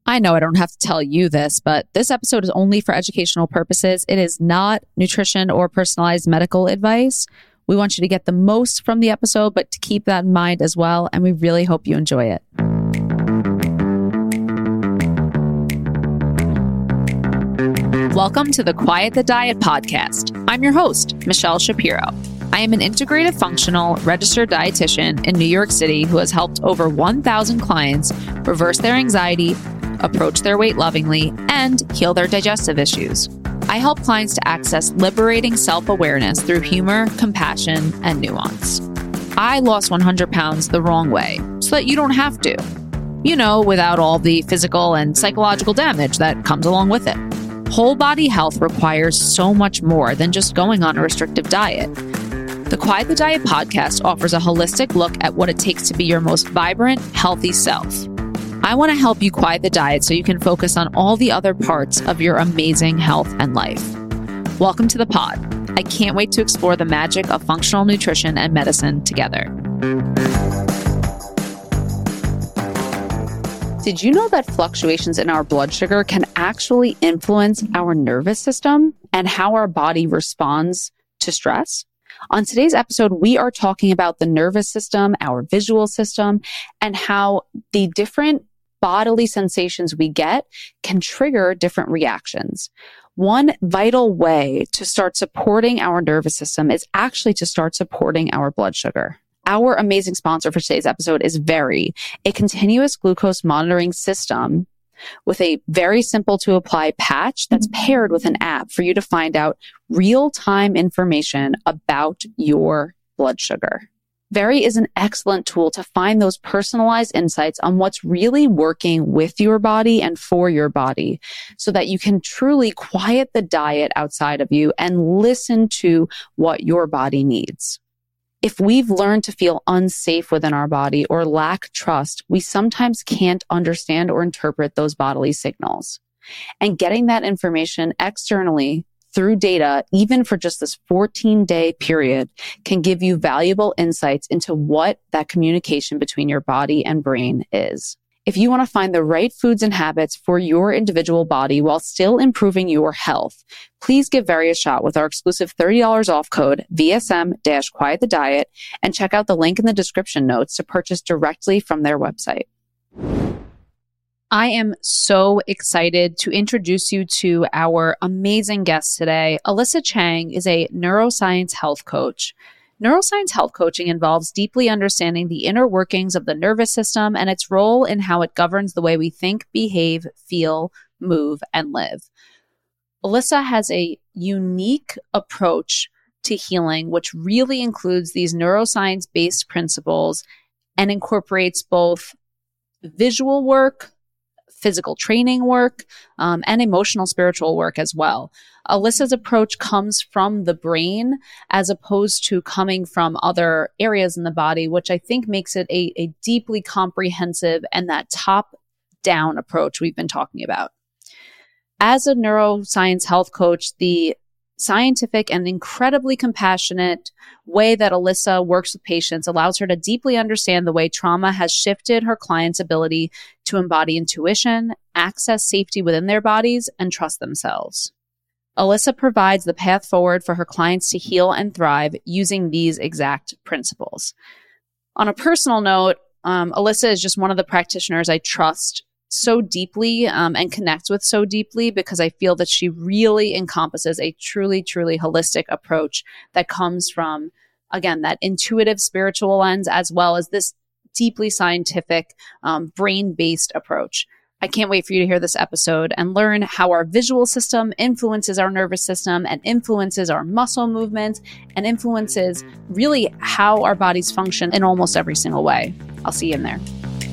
I know I don't have to tell you this, but this episode is only for educational purposes. It is not nutrition or personalized medical advice. We want you to get the most from the episode, but to keep that in mind as well. And we really hope you enjoy it. Welcome to the Quiet the Diet podcast. I'm your host, Michelle Shapiro. I am an integrative functional registered dietitian in New York City who has helped over 1,000 clients reverse their anxiety, approach their weight lovingly, and heal their digestive issues. I help clients to access liberating self-awareness through humor, compassion, and nuance. I lost 100 pounds the wrong way so that you don't have to. You know, without all the physical and psychological damage that comes along with it. Whole body health requires so much more than just going on a restrictive diet. The Quiet the Diet podcast offers a holistic look at what it takes to be your most vibrant, healthy self. I want to help you quiet the diet so you can focus on all the other parts of your amazing health and life. Welcome to the pod. I can't wait to explore the magic of functional nutrition and medicine together. Did you know that fluctuations in our blood sugar can actually influence our nervous system and how our body responds to stress? On today's episode, we are talking about the nervous system, our visual system, and how the different bodily sensations we get can trigger different reactions. One vital way to start supporting our nervous system is actually to start supporting our blood sugar. Our amazing sponsor for today's episode is Very, a continuous glucose monitoring system with a very simple to apply patch that's paired with an app for you to find out real-time information about your blood sugar. Very is an excellent tool to find those personalized insights on what's really working with your body and for your body so that you can truly quiet the diet outside of you and listen to what your body needs. If we've learned to feel unsafe within our body or lack trust, we sometimes can't understand or interpret those bodily signals. And getting that information externally through data, even for just this 14-day period, can give you valuable insights into what that communication between your body and brain is. If you want to find the right foods and habits for your individual body while still improving your health, please give Very a shot with our exclusive $30 off code VSM-Quiet the Diet and check out the link in the description notes to purchase directly from their website. I am so excited to introduce you to our amazing guest today. Alyssa Chang is a neuroscience health coach. Neuroscience health coaching involves deeply understanding the inner workings of the nervous system and its role in how it governs the way we think, behave, feel, move, and live. Alyssa has a unique approach to healing, which really includes these neuroscience-based principles and incorporates both visual work, physical training work, and emotional spiritual work as well. Alyssa's approach comes from the brain as opposed to coming from other areas in the body, which I think makes it a deeply comprehensive and that top-down approach we've been talking about. As a neuroscience health coach, the scientific and incredibly compassionate way that Alyssa works with patients allows her to deeply understand the way trauma has shifted her clients' ability to embody intuition, access safety within their bodies, and trust themselves. Alyssa provides the path forward for her clients to heal and thrive using these exact principles. On a personal note, Alyssa is just one of the practitioners I trust so deeply and connect with so deeply because I feel that she really encompasses a truly, truly holistic approach that comes from, again, that intuitive spiritual lens as well as this deeply scientific brain-based approach. I can't wait for you to hear this episode and learn how our visual system influences our nervous system and influences our muscle movements and influences really how our bodies function in almost every single way. I'll see you in there.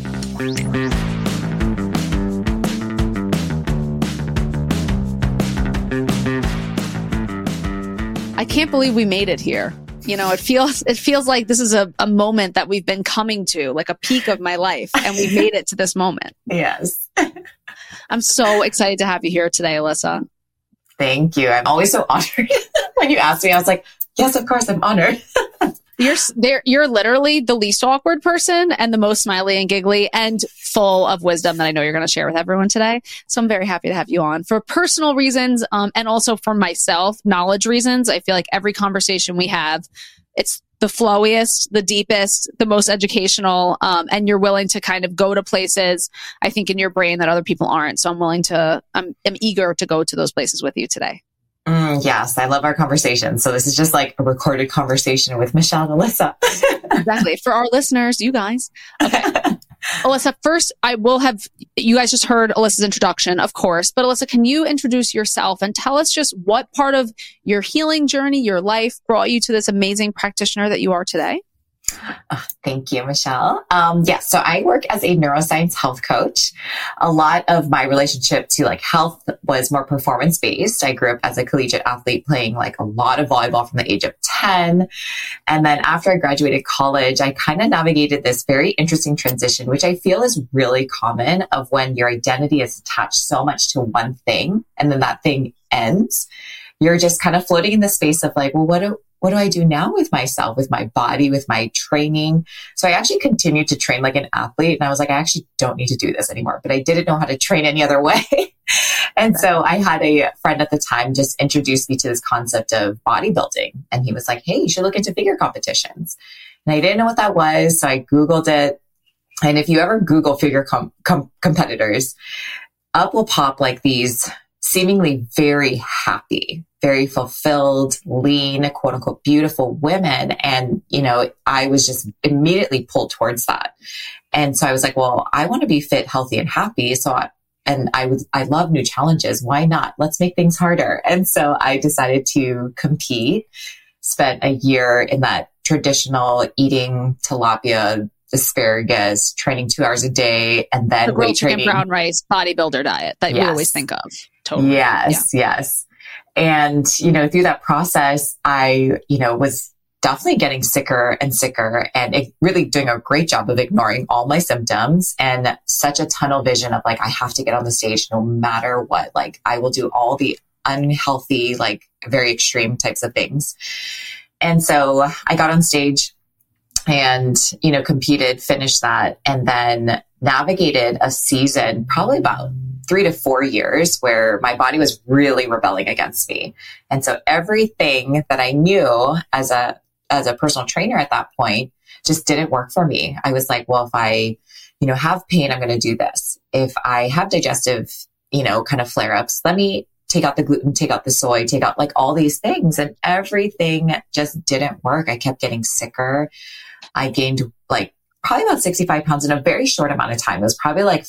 I can't believe we made it here. You know, it feels like this is a moment that we've been coming to, like a peak of my life, and we've made it to this moment. Yes. I'm so excited to have you here today, Alyssa. Thank you. I'm always so honored. When you asked me, I was like, yes, of course, I'm honored. You're literally the least awkward person and the most smiley and giggly and full of wisdom that I know you're going to share with everyone today. So I'm very happy to have you on for personal reasons, and also for myself, knowledge reasons. I feel like every conversation we have, it's the flowiest, the deepest, the most educational, and you're willing to kind of go to places, I think, in your brain that other people aren't. So I'm eager to go to those places with you today. Yes, I love our conversation. So this is just like a recorded conversation with Michelle and Alyssa. Exactly. For our listeners, you guys. Okay. Alyssa, first, you guys just heard Alyssa's introduction, of course, but Alyssa, can you introduce yourself and tell us just what part of your healing journey, your life brought you to this amazing practitioner that you are today? Thank you, Michelle. So I work as a neuroscience health coach. A lot of my relationship to like health was more performance based. I grew up as a collegiate athlete playing like a lot of volleyball from the age of 10. And then after I graduated college, I kind of navigated this very interesting transition, which I feel is really common of when your identity is attached so much to one thing and then that thing ends. You're just kind of floating in the space of like, well, what do I do now with myself, with my body, with my training? So I actually continued to train like an athlete. And I was like, I actually don't need to do this anymore, but I didn't know how to train any other way. And so I had a friend at the time just introduce me to this concept of bodybuilding. And he was like, hey, you should look into figure competitions. And I didn't know what that was. So I Googled it. And if you ever Google figure competitors, up will pop like these seemingly very happy, very fulfilled, lean, quote unquote, beautiful women. And, I was just immediately pulled towards that. And so I was like, well, I want to be fit, healthy, and happy. I love new challenges. Why not? Let's make things harder. And so I decided to compete, spent a year in that traditional eating tilapia, asparagus, training 2 hours a day, and then weight training. Brown rice, bodybuilder diet that we always think of. Totally. Yes. And, through that process, I, was definitely getting sicker and sicker and really doing a great job of ignoring all my symptoms and such a tunnel vision of like, I have to get on the stage no matter what. Like I will do all the unhealthy, like very extreme types of things. And so I got on stage and, competed, finished that, and then navigated a season, probably about 3 to 4 years, where my body was really rebelling against me. And so everything that I knew as a personal trainer at that point just didn't work for me. I was like, well, if I, have pain, I'm going to do this. If I have digestive, kind of flare-ups, let me take out the gluten, take out the soy, take out like all these things. And everything just didn't work. I kept getting sicker. I gained like probably about 65 pounds in a very short amount of time. It was probably like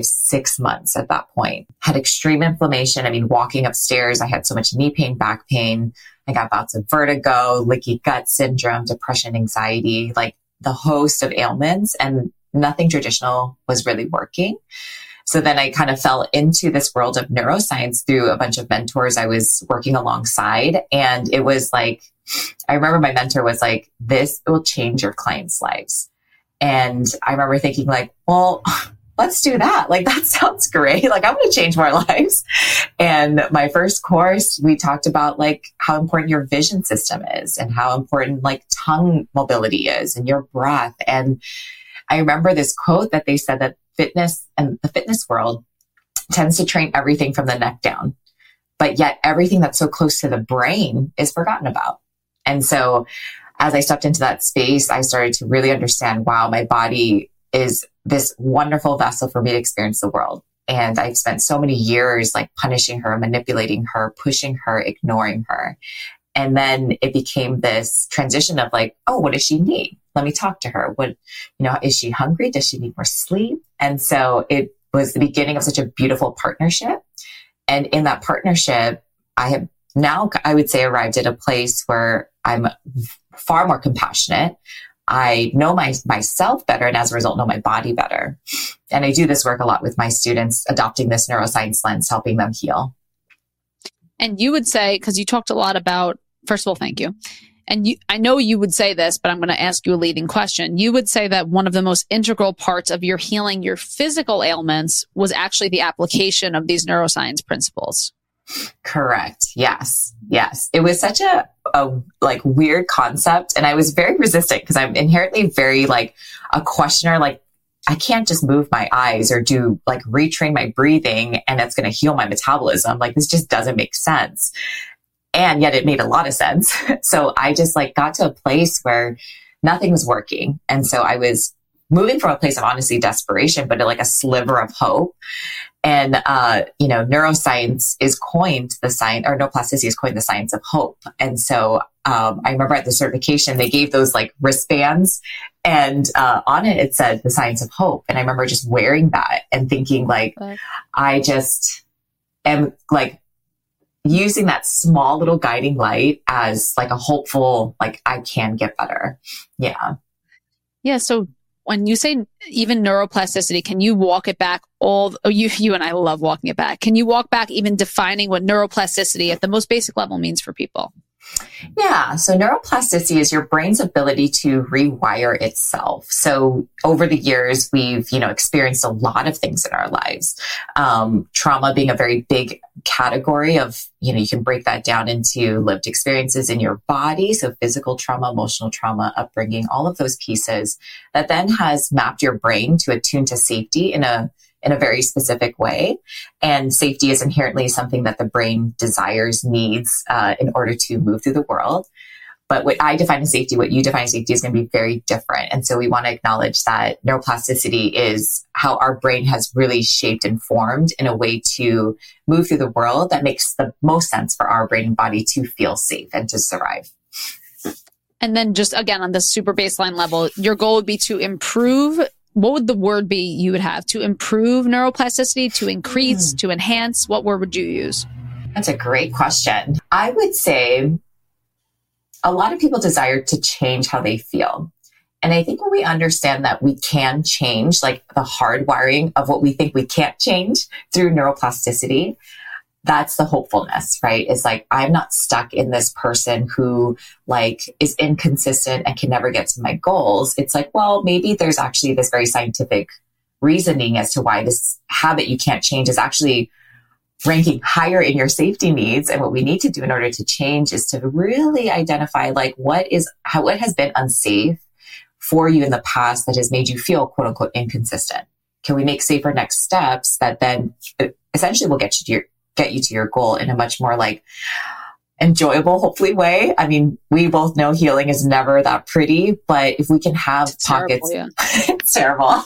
5-6 months at that point. Had extreme inflammation. I mean, walking upstairs, I had so much knee pain, back pain. I got bouts of vertigo, leaky gut syndrome, depression, anxiety, like the host of ailments, and nothing traditional was really working. So then I kind of fell into this world of neuroscience through a bunch of mentors I was working alongside. And it was like, I remember my mentor was like, this will change your clients' lives. And I remember thinking like, well, let's do that. Like, that sounds great. Like, I'm going to change more lives. And my first course, we talked about like how important your vision system is and how important like tongue mobility is and your breath. And I remember this quote that they said that fitness and the fitness world tends to train everything from the neck down, but yet everything that's so close to the brain is forgotten about. And so as I stepped into that space, I started to really understand, wow, my body is this wonderful vessel for me to experience the world. And I've spent so many years like punishing her, manipulating her, pushing her, ignoring her. And then it became this transition of like, oh, what does she need? Let me talk to her. Is she hungry? Does she need more sleep? And so it was the beginning of such a beautiful partnership. And in that partnership, I have now, I would say, arrived at a place where I'm far more compassionate. I know myself better, and as a result, know my body better. And I do this work a lot with my students, adopting this neuroscience lens, helping them heal. And you would say, because you talked a lot about, first of all, thank you. And I know you would say this, but I'm going to ask you a leading question. You would say that one of the most integral parts of your healing your physical ailments was actually the application of these neuroscience principles. Correct. Yes. Yes. It was such a like weird concept. And I was very resistant because I'm inherently very like a questioner. Like I can't just move my eyes or do like retrain my breathing and that's going to heal my metabolism. Like this just doesn't make sense. And yet it made a lot of sense. So I just like got to a place where nothing was working. And so I was moving from a place of honestly desperation, but like a sliver of hope. And, neuroscience is coined the science, or neuroplasticity is coined the science of hope. And so, I remember at the certification, they gave those like wristbands and, on it said the science of hope. And I remember just wearing that and thinking like, I just am like using that small little guiding light as like a hopeful, like I can get better. Yeah. Yeah. So when you say even neuroplasticity, can you walk it back you and I love walking it back. Can you walk back even defining what neuroplasticity at the most basic level means for people? Yeah. So neuroplasticity is your brain's ability to rewire itself. So over the years, we've, experienced a lot of things in our lives. Trauma being a very big category of, you can break that down into lived experiences in your body. So physical trauma, emotional trauma, upbringing, all of those pieces that then has mapped your brain to attune to safety in a very specific way. And safety is inherently something that the brain desires, needs in order to move through the world. But what I define as safety, what you define as safety is going to be very different. And so we want to acknowledge that neuroplasticity is how our brain has really shaped and formed in a way to move through the world that makes the most sense for our brain and body to feel safe and to survive. And then just again, on the super baseline level, your goal would be to improve. What would the word be you would have to improve neuroplasticity, to increase, to enhance? What word would you use? That's a great question. I would say a lot of people desire to change how they feel. And I think when we understand that we can change, like the hardwiring of what we think we can't change through neuroplasticity, that's the hopefulness, right? It's like, I'm not stuck in this person who like is inconsistent and can never get to my goals. It's like, well, maybe there's actually this very scientific reasoning as to why this habit you can't change is actually ranking higher in your safety needs. And what we need to do in order to change is to really identify like what has been unsafe for you in the past that has made you feel quote unquote inconsistent. Can we make safer next steps that then essentially will get you to your goal in a much more like enjoyable, hopefully way. I mean, we both know healing is never that pretty, but if we can have it's pockets, terrible, yeah. It's terrible.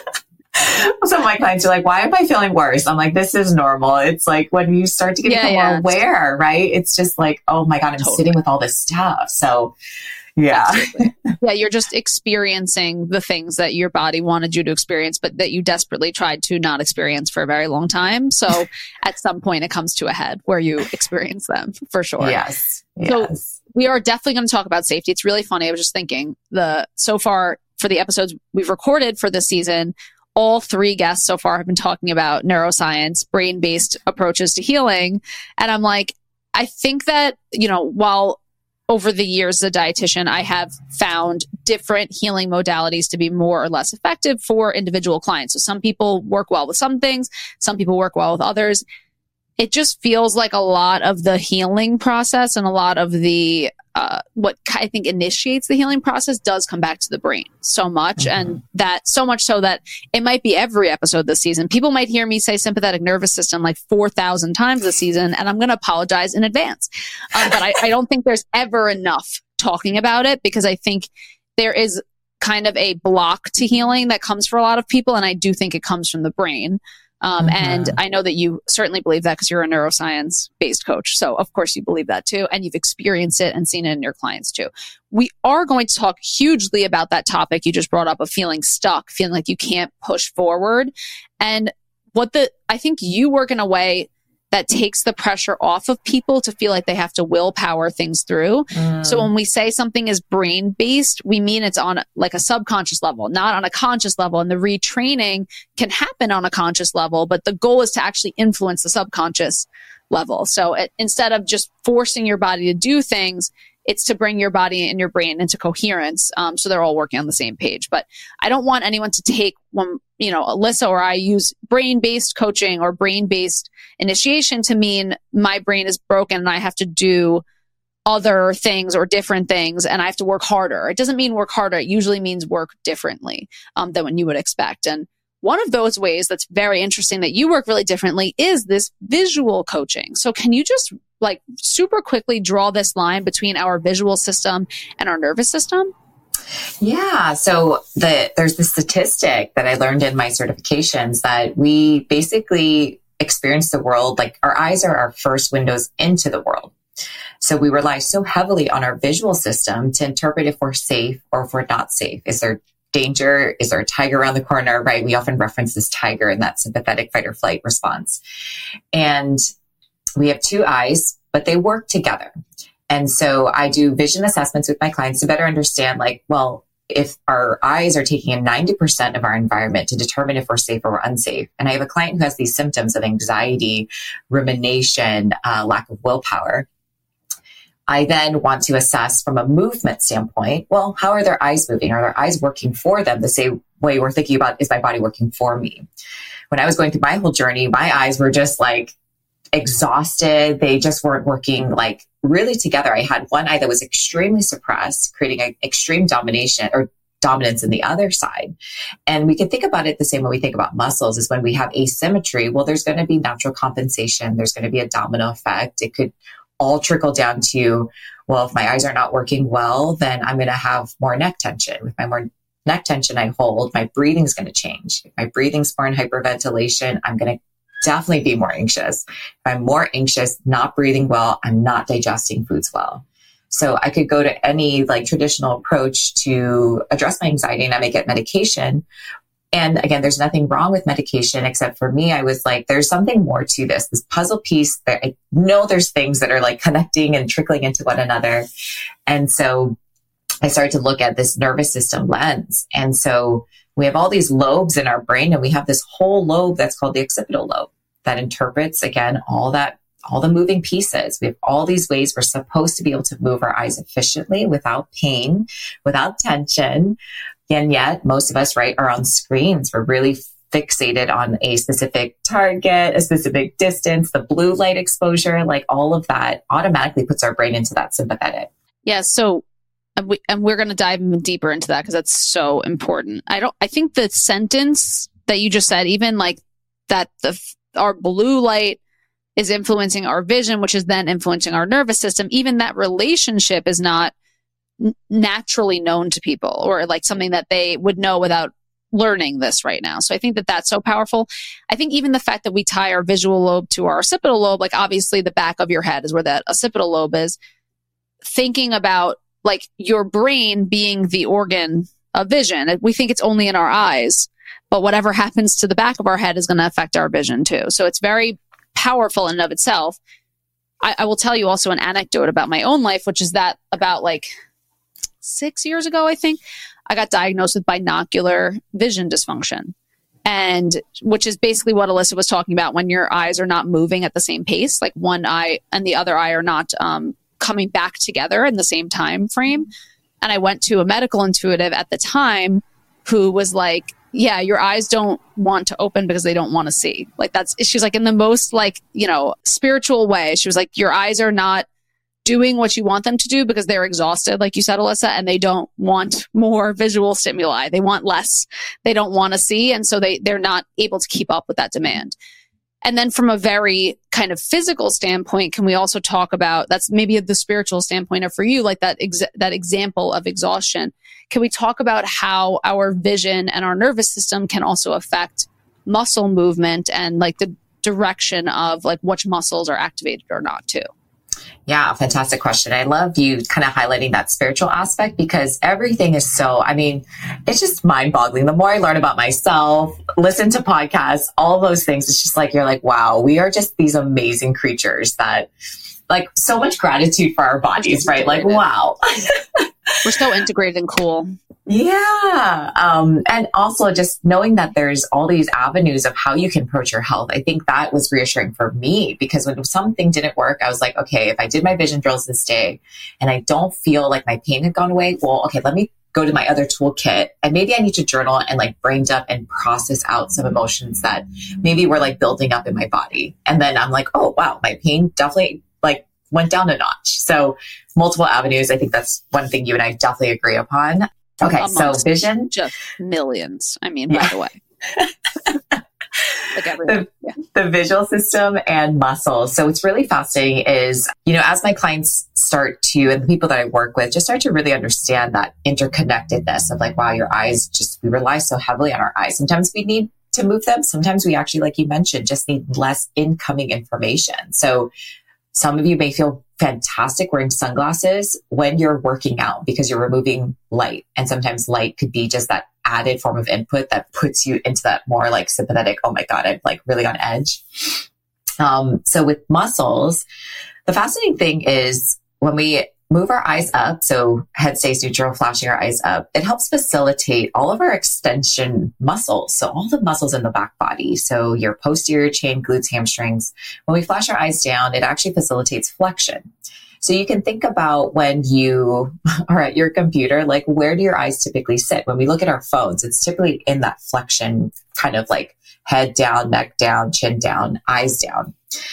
Some of my clients are like, why am I feeling worse? I'm like, this is normal. It's like when you start to get more aware, right? It's just like, oh my God, I'm sitting with all this stuff. So yeah. Yeah, you're just experiencing the things that your body wanted you to experience, but that you desperately tried to not experience for a very long time. So at some point it comes to a head where you experience them for sure. Yes. So we are definitely going to talk about safety. It's really funny. I was just thinking so far for the episodes we've recorded for this season, all three guests so far have been talking about neuroscience, brain-based approaches to healing. And I'm like, I think that, while over the years as a dietitian, I have found different healing modalities to be more or less effective for individual clients. So some people work well with some things, some people work well with others. It just feels like a lot of the healing process and a lot of the what I think initiates the healing process does come back to the brain so much. Mm-hmm. And that so much so that it might be every episode this season. People might hear me say sympathetic nervous system like 4,000 times this season, and I'm going to apologize in advance. But I don't think there's ever enough talking about it because I think there is kind of a block to healing that comes for a lot of people. And I do think it comes from the brain. And I know that you certainly believe that because you're a neuroscience based coach. So of course you believe that too. And you've experienced it and seen it in your clients too. We are going to talk hugely about that topic you just brought up of feeling stuck, feeling like you can't push forward. And I think you work in a way that takes the pressure off of people to feel like they have to willpower things through. So when we say something is brain based, we mean it's on like a subconscious level, not on a conscious level. And the retraining can happen on a conscious level, but the goal is to actually influence the subconscious level. So instead of just forcing your body to do things, It's to bring your body and your brain into coherence. So they're all working on the same page. But I don't want anyone to take when, Alyssa or I use brain-based coaching or brain-based initiation to mean my brain is broken and I have to do other things or different things and I have to work harder. It doesn't mean work harder. It usually means work differently than what you would expect. And one of those ways that's very interesting that you work really differently is this visual coaching. So can you just super quickly draw this line between our visual system and our nervous system? Yeah. So there's this statistic that I learned in my certifications that we basically experience the world like our eyes are our first windows into the world. So we rely so heavily on our visual system to interpret if we're safe or if we're not safe. Is there danger? Is there a tiger around the corner? Right? We often reference this tiger in that sympathetic fight or flight response. And we have two eyes, but they work together. And so I do vision assessments with my clients to better understand, if our eyes are taking in 90% of our environment to determine if we're safe or we're unsafe. And I have a client who has these symptoms of anxiety, rumination, lack of willpower. I then want to assess from a movement standpoint, how are their eyes moving? Are their eyes working for them the same way we're thinking about, is my body working for me? When I was going through my whole journey, my eyes were just exhausted. They just weren't working really together. I had one eye that was extremely suppressed, creating an extreme dominance in the other side. And we can think about it the same way we think about muscles is when we have asymmetry, there's going to be natural compensation. There's going to be a domino effect. It could all trickle down to, if my eyes are not working well, then I'm going to have more neck tension. With my more neck tension I hold, my breathing is going to change. If my breathing's more in hyperventilation, I'm going to definitely be more anxious. If I'm more anxious, not breathing well, I'm not digesting foods well. So I could go to any traditional approach to address my anxiety and I may get medication. And again, there's nothing wrong with medication, except for me, I was there's something more to this puzzle piece that I know there's things that are connecting and trickling into one another. And so I started to look at this nervous system lens. And so we have all these lobes in our brain and we have this whole lobe that's called the occipital lobe that interprets, again, all the moving pieces. We have all these ways we're supposed to be able to move our eyes efficiently without pain, without tension. And yet most of us, are on screens. We're really fixated on a specific target, a specific distance, the blue light exposure, all of that automatically puts our brain into that sympathetic. Yeah. So we're going to dive even deeper into that because that's so important. I think the sentence that you just said, even that our blue light is influencing our vision, which is then influencing our nervous system. Even that relationship is not naturally known to people or something that they would know without learning this right now. So I think that that's so powerful. I think even the fact that we tie our visual lobe to our occipital lobe, obviously the back of your head is where that occipital lobe is, thinking about your brain being the organ of vision. We think it's only in our eyes, but whatever happens to the back of our head is going to affect our vision too. So it's very powerful in and of itself. I will tell you also an anecdote about my own life, which is that about 6 years ago, I think, I got diagnosed with binocular vision dysfunction. And which is basically what Alyssa was talking about when your eyes are not moving at the same pace, one eye and the other eye are not coming back together in the same time frame. And I went to a medical intuitive at the time who was yeah, your eyes don't want to open because they don't want to see. She's in the most spiritual way. She was your eyes are not doing what you want them to do because they're exhausted, like you said, Alyssa, and they don't want more visual stimuli. They want less. They don't want to see. And so they're not able to keep up with that demand. And then from a very kind of physical standpoint, can we also talk about, that's maybe the spiritual standpoint of for you, that example of exhaustion. Can we talk about how our vision and our nervous system can also affect muscle movement and the direction of which muscles are activated or not too? Yeah, fantastic question. I love you kind of highlighting that spiritual aspect because everything is it's just mind boggling. The more I learn about myself, listen to podcasts, all those things, it's just you're wow, we are just these amazing creatures that so much gratitude for our bodies, right? Wow. We're so integrated and cool. Yeah. And also just knowing that there's all these avenues of how you can approach your health. I think that was reassuring for me because when something didn't work, I was like, okay, if I did my vision drills this day and I don't feel like my pain had gone away, well, okay, let me go to my other toolkit and maybe I need to journal and like brain dump and process out some emotions that maybe were like building up in my body. And then I'm like, oh, wow, my pain definitely like went down a notch. So multiple avenues. I think that's one thing you and I definitely agree upon. Okay, so vision. Just millions. I mean, by the way. Like everyone. The visual system and muscles. So what's really fascinating is, as my clients start to, and the people that I work with, just start to really understand that interconnectedness of like, wow, your eyes we rely so heavily on our eyes. Sometimes we need to move them. Sometimes we actually, like you mentioned, just need less incoming information. So some of you may feel fantastic wearing sunglasses when you're working out because you're removing light. And sometimes light could be just that added form of input that puts you into that more like sympathetic, oh my God, I'm like really on edge. So with muscles, the fascinating thing is when we move our eyes up, so head stays neutral, flashing our eyes up, it helps facilitate all of our extension muscles. So all the muscles in the back body. So your posterior chain, glutes, hamstrings. When we flash our eyes down, it actually facilitates flexion. So you can think about when you are at your computer, like where do your eyes typically sit? When we look at our phones, it's typically in that flexion, kind of like head down, neck down, chin down, eyes down.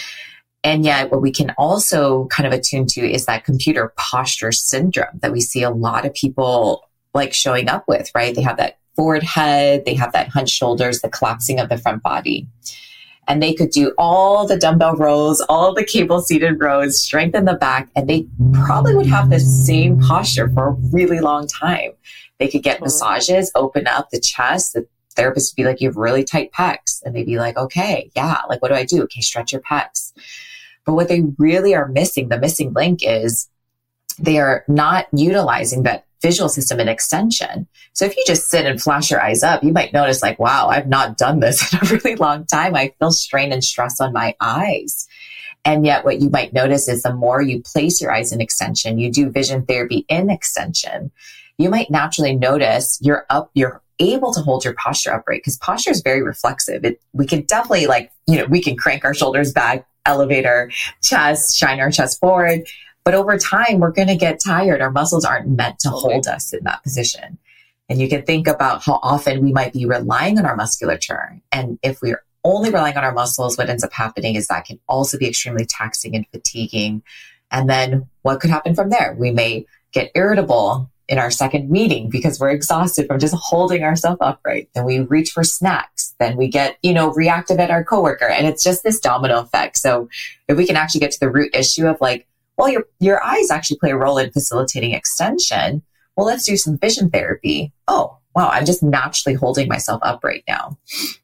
And yet what we can also kind of attune to is that computer posture syndrome that we see a lot of people like showing up with, right? They have that forward head, they have that hunched shoulders, the collapsing of the front body. And they could do all the dumbbell rows, all the cable seated rows, strengthen the back, and they probably would have the same posture for a really long time. They could get massages, open up the chest. The therapist would be like, you have really tight pecs. And they'd be like, okay, yeah, like what do I do? Okay, stretch your pecs. But what they really are missing, the missing link is they are not utilizing that visual system and extension. So if you just sit and flash your eyes up, you might notice like, wow, I've not done this in a really long time. I feel strain and stress on my eyes. And yet what you might notice is the more you place your eyes in extension, you do vision therapy in extension, you might naturally notice you're able to hold your posture upright because posture is very reflexive. We can definitely we can crank our shoulders back, elevate our chest, shine our chest forward. But over time, we're going to get tired. Our muscles aren't meant to hold us in that position. And you can think about how often we might be relying on our musculature. And if we're only relying on our muscles, what ends up happening is that can also be extremely taxing and fatiguing. And then what could happen from there? We may get irritable in our second meeting because we're exhausted from just holding ourselves upright. Then we reach for snacks. Then we get, reactive at our coworker. And it's just this domino effect. So if we can actually get to the root issue of like, well, your eyes actually play a role in facilitating extension. Well, let's do some vision therapy. Oh, wow. I'm just naturally holding myself upright now.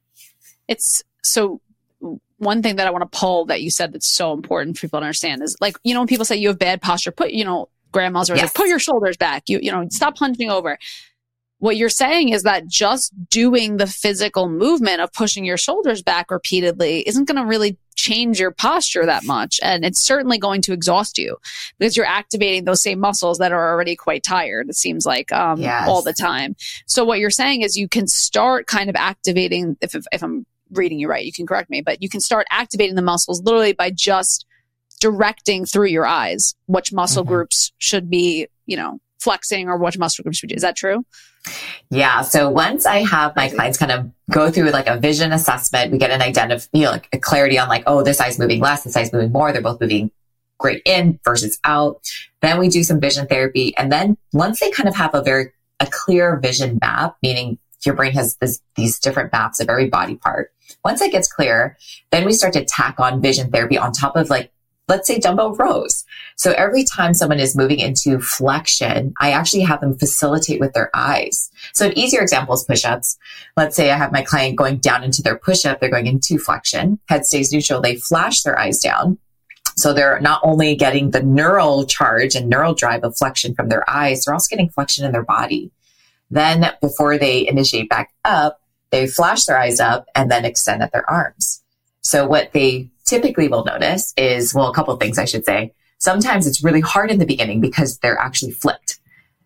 It's so one thing that I want to pull that you said that's so important for people to understand is like, when people say you have bad posture, grandmas are like, put your shoulders back, stop hunching over. What you're saying is that just doing the physical movement of pushing your shoulders back repeatedly isn't going to really change your posture that much. And it's certainly going to exhaust you because you're activating those same muscles that are already quite tired, it seems like, all the time. So what you're saying is you can start kind of activating, if I'm reading you right, you can correct me, but you can start activating the muscles literally by just directing through your eyes which muscle groups should be, flexing or which muscle groups should be. Is that true? Yeah. So once I have my clients kind of go through like a vision assessment, we get an like a clarity on like, oh, this eye's moving less, this eye's moving more. They're both moving great in versus out. Then we do some vision therapy. And then once they kind of have a clear vision map, meaning your brain has these different maps of every body part. Once it gets clear, then we start to tack on vision therapy on top of like, let's say dumbbell rows. So every time someone is moving into flexion, I actually have them facilitate with their eyes. So an easier example is push-ups. Let's say I have my client going down into their push-up. They're going into flexion. Head stays neutral. They flash their eyes down. So they're not only getting the neural charge and neural drive of flexion from their eyes, they're also getting flexion in their body. Then before they initiate back up, they flash their eyes up and then extend at their arms. So what they typically will notice is, a couple of things I should say. Sometimes it's really hard in the beginning because they're actually flipped.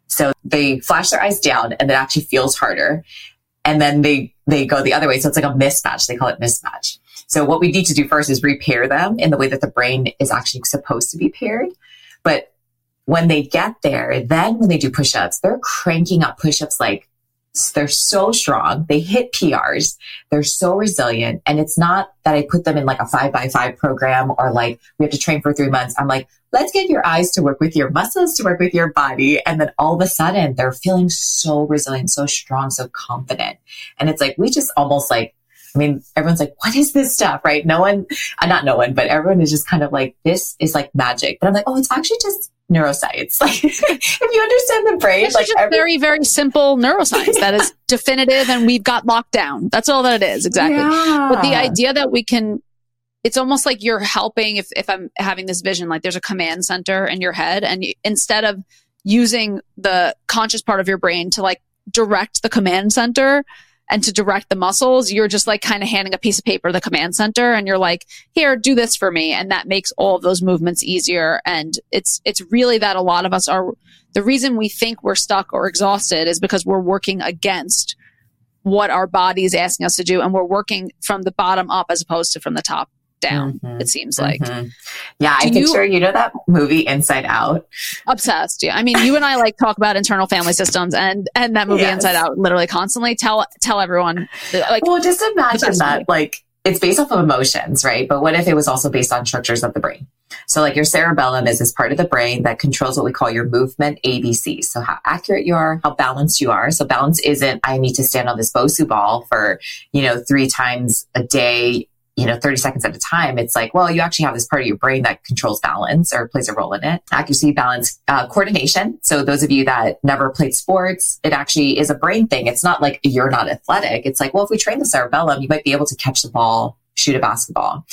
So they flash their eyes down and it actually feels harder. And then they go the other way. So it's like a mismatch. They call it mismatch. So what we need to do first is repair them in the way that the brain is actually supposed to be paired. But when they get there, then when they do push-ups, they're cranking up push-ups like they're so strong. They hit PRs. They're so resilient. And it's not that I put them in like a 5x5 program or like we have to train for 3 months. I'm like, let's get your eyes to work with your muscles, to work with your body. And then all of a sudden they're feeling so resilient, so strong, so confident. And it's like, we just almost like, I mean, everyone's like, what is this stuff? Right? Not no one, but everyone is just kind of like, this is like magic. But I'm like, oh, it's actually just neuroscience. Like if you understand the brain, it's like just very, very simple neuroscience that is definitive and we've got locked down. That's all that it is. Exactly. Yeah. But the idea that we can, it's almost like you're helping if I'm having this vision, like there's a command center in your head and instead of using the conscious part of your brain to like direct the command center and to direct the muscles, you're just like kind of handing a piece of paper to the command center and you're like, here, do this for me. And that makes all of those movements easier. And it's really that a lot of us are, the reason we think we're stuck or exhausted is because we're working against what our body is asking us to do. And we're working from the bottom up as opposed to from the top down, it seems like. Yeah, I picture, you know that movie Inside Out? Obsessed, yeah. I mean, you and I like talk about internal family systems and that movie Inside Out literally constantly. Tell everyone. Like, well, just imagine that, like, it's based off of emotions, right? But what if it was also based on structures of the brain? So like your cerebellum is this part of the brain that controls what we call your movement ABC. So how accurate you are, how balanced you are. So balance isn't, I need to stand on this Bosu ball for, 3 times a day, 30 seconds at a time. It's like, well, you actually have this part of your brain that controls balance or plays a role in it. Accuracy, balance, coordination. So those of you that never played sports, it actually is a brain thing. It's not like you're not athletic. It's like, well, if we train the cerebellum, you might be able to catch the ball, shoot a basketball,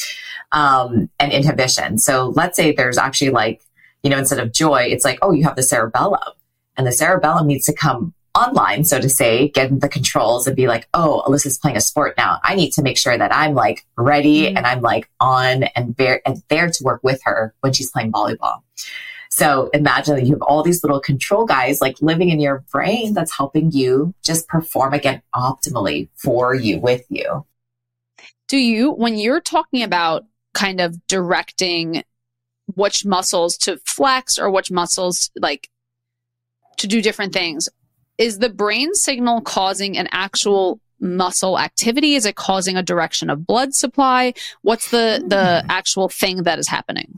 and inhibition. So let's say there's actually like, instead of joy, it's like, oh, you have the cerebellum and the cerebellum needs to come online, so to say, get in the controls and be like, oh, Alyssa's playing a sport now. I need to make sure that I'm like ready and I'm like on and there to work with her when she's playing volleyball. So imagine that you have all these little control guys like living in your brain that's helping you just perform again optimally for you, with you. Do you, when you're talking about kind of directing which muscles to flex or which muscles like to do different things, is the brain signal causing an actual muscle activity? Is it causing a direction of blood supply? What's the actual thing that is happening?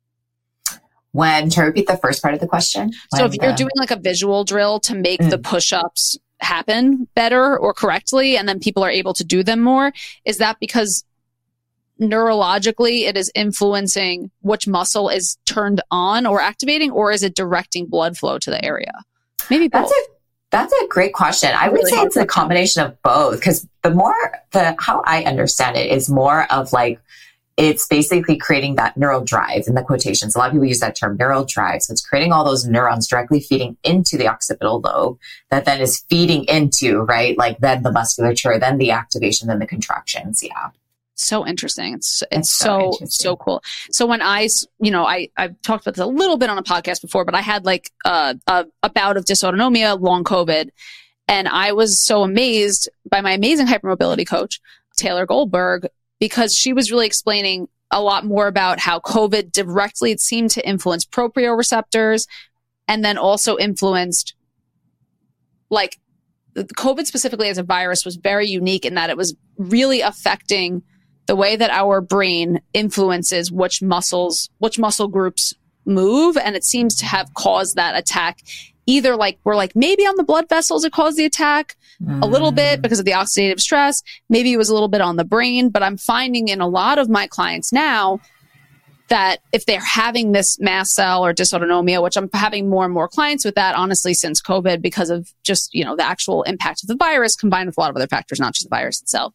Can you repeat the first part of the question? So if you're doing like a visual drill to make the push-ups happen better or correctly, and then people are able to do them more, is that because neurologically it is influencing which muscle is turned on or activating, or is it directing blood flow to the area? Maybe both. That's a great question. I would say it's a combination of both, because how I understand it is more of like, it's basically creating that neural drive in the quotations. A lot of people use that term, neural drive. So it's creating all those neurons directly feeding into the occipital lobe that then is feeding into, right? Like then the musculature, then the activation, then the contractions. Yeah. So interesting. It's so cool. So when I've talked about this a little bit on a podcast before, but I had like a bout of dysautonomia, long COVID. And I was so amazed by my amazing hypermobility coach, Taylor Goldberg, because she was really explaining a lot more about how COVID directly, it seemed to influence proprioceptors and then also influenced like COVID specifically as a virus was very unique in that it was really affecting the way that our brain influences which muscle groups move. And it seems to have caused that attack. Either like we're like, maybe on the blood vessels, it caused the attack a little bit because of the oxidative stress. Maybe it was a little bit on the brain, but I'm finding in a lot of my clients now that if they're having this mast cell or dysautonomia, which I'm having more and more clients with that, honestly, since COVID, because of just, the actual impact of the virus combined with a lot of other factors, not just the virus itself.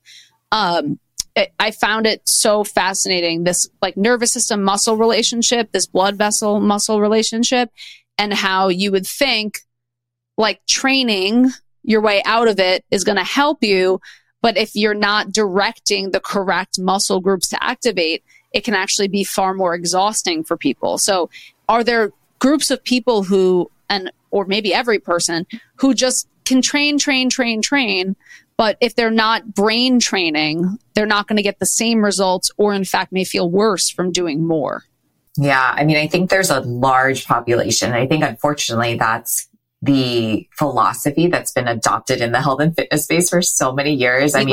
I found it so fascinating, this like nervous system muscle relationship, this blood vessel muscle relationship, and how you would think like training your way out of it is going to help you. But if you're not directing the correct muscle groups to activate, it can actually be far more exhausting for people. So are there groups of people who or maybe every person who just can train. But if they're not brain training, they're not going to get the same results, or in fact may feel worse from doing more. Yeah. I mean, I think there's a large population. I think unfortunately that's the philosophy that's been adopted in the health and fitness space for so many years. I'm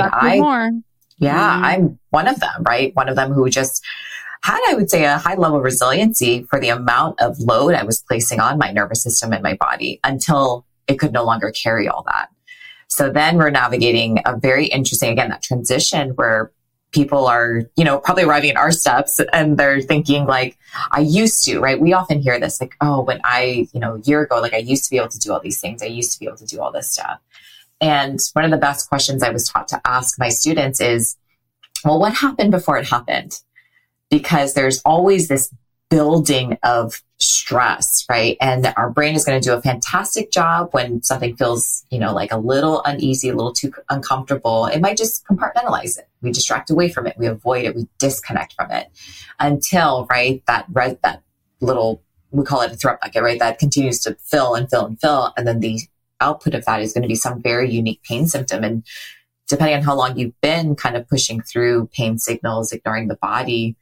one of them, right? One of them who just had, I would say, a high level of resiliency for the amount of load I was placing on my nervous system and my body until it could no longer carry all that. So then we're navigating a very interesting, again, that transition where people are, probably arriving at our steps and they're thinking like, I used to, right? We often hear this like, oh, when a year ago, like I used to be able to do all these things. I used to be able to do all this stuff. And one of the best questions I was taught to ask my students is, well, what happened before it happened? Because there's always this building of stress, right? And our brain is going to do a fantastic job when something feels, like a little uneasy, a little too uncomfortable. It might just compartmentalize it. We distract away from it. We avoid it. We disconnect from it until, right, that little, we call it a threat bucket, right? That continues to fill and fill and fill. And then the output of that is going to be some very unique pain symptom. And depending on how long you've been kind of pushing through pain signals, ignoring the body,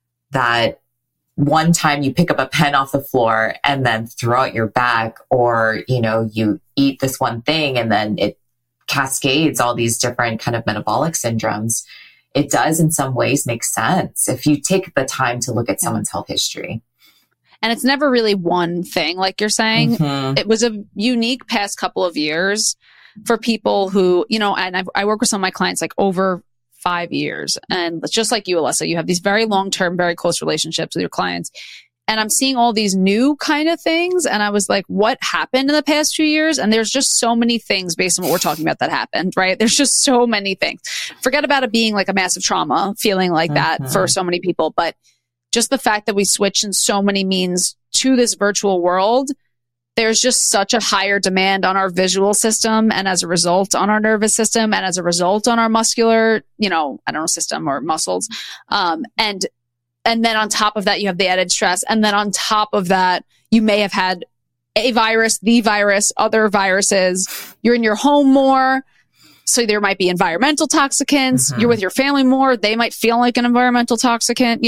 that one time you pick up a pen off the floor and then throw out your back, or, you eat this one thing and then it cascades all these different kind of metabolic syndromes. It does in some ways make sense if you take the time to look at someone's health history. And it's never really one thing, like you're saying. Mm-hmm. It was a unique past couple of years for people who, and I work with some of my clients like over 5 years. And just like you, Alyssa, you have these very long-term, very close relationships with your clients. And I'm seeing all these new kind of things. And I was like, what happened in the past few years? And there's just so many things based on what we're talking about that happened, right? There's just so many things. Forget about it being like a massive trauma, feeling like that for so many people. But just the fact that we switch in so many means to this virtual world, there's just such a higher demand on our visual system, and as a result on our nervous system, and as a result on our muscular, system or muscles. And then on top of that, you have the added stress. And then on top of that, you may have had a virus, the virus, other viruses. You're in your home more. So there might be environmental toxicants. Mm-hmm. You're with your family more. They might feel like an environmental toxicant.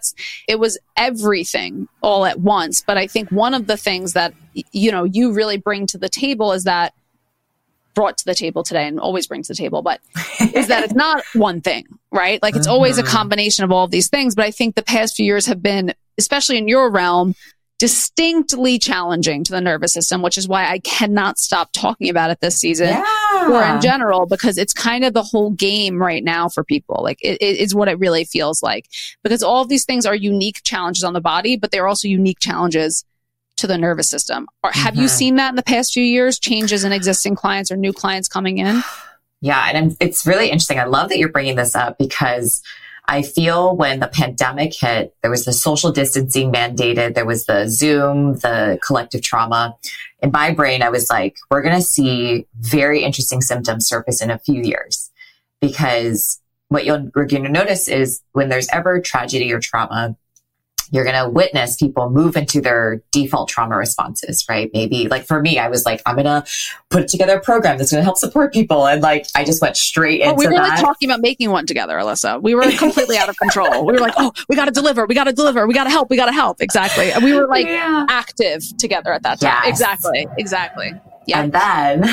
It was everything all at once. But I think one of the things that, you really bring to the table is that brought to the table today and always bring to the table, but is that it's not one thing, right? Like it's always a combination of all of these things. But I think the past few years have been, especially in your realm, distinctly challenging to the nervous system, which is why I cannot stop talking about it this season or in general, because it's kind of the whole game right now for people. Like it is what it really feels like, because all of these things are unique challenges on the body, but they're also unique challenges to the nervous system. Or have you seen that in the past few years, changes in existing clients or new clients coming in? Yeah. And it's really interesting. I love that you're bringing this up, because I feel when the pandemic hit, there was the social distancing mandated, there was the Zoom, the collective trauma. In my brain, I was like, we're going to see very interesting symptoms surface in a few years, because what you're going to notice is when there's ever tragedy or trauma, you're going to witness people move into their default trauma responses, right? Maybe like for me, I was like, I'm going to put together a program that's going to help support people. And like, I just went straight into that. We were like talking about making one together, Alyssa. We were completely out of control. We were like, oh, we got to deliver. We got to deliver. We got to help. We got to help. Exactly. And we were like active together at that time. Yes. Exactly. Yeah. And then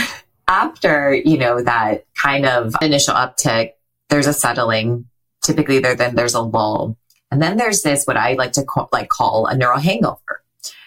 after, that kind of initial uptick, there's a settling. Typically there's a lull. And then there's this, what I like to call a neural hangover,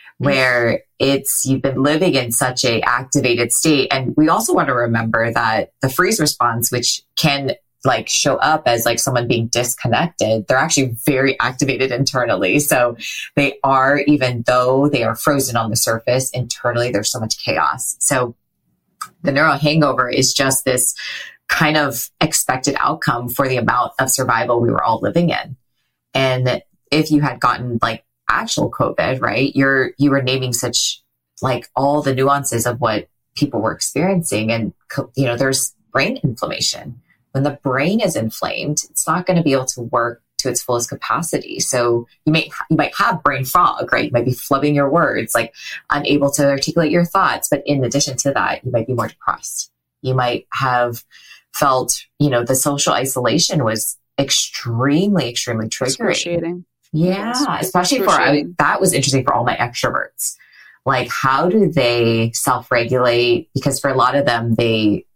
where you've been living in such a activated state. And we also want to remember that the freeze response, which can like show up as like someone being disconnected, they're actually very activated internally. So they are, even though they are frozen on the surface, internally, there's so much chaos. So the neural hangover is just this kind of expected outcome for the amount of survival we were all living in. And if you had gotten like actual COVID, right, you were naming such like all the nuances of what people were experiencing. And, there's brain inflammation. When the brain is inflamed, it's not going to be able to work to its fullest capacity. So you might have brain fog, right? You might be flubbing your words, like unable to articulate your thoughts. But in addition to that, you might be more depressed. You might have felt, the social isolation was extremely, extremely triggering. Excruciating. Yeah, especially that was interesting for all my extroverts. Like, how do they self-regulate? Because for a lot of them, they,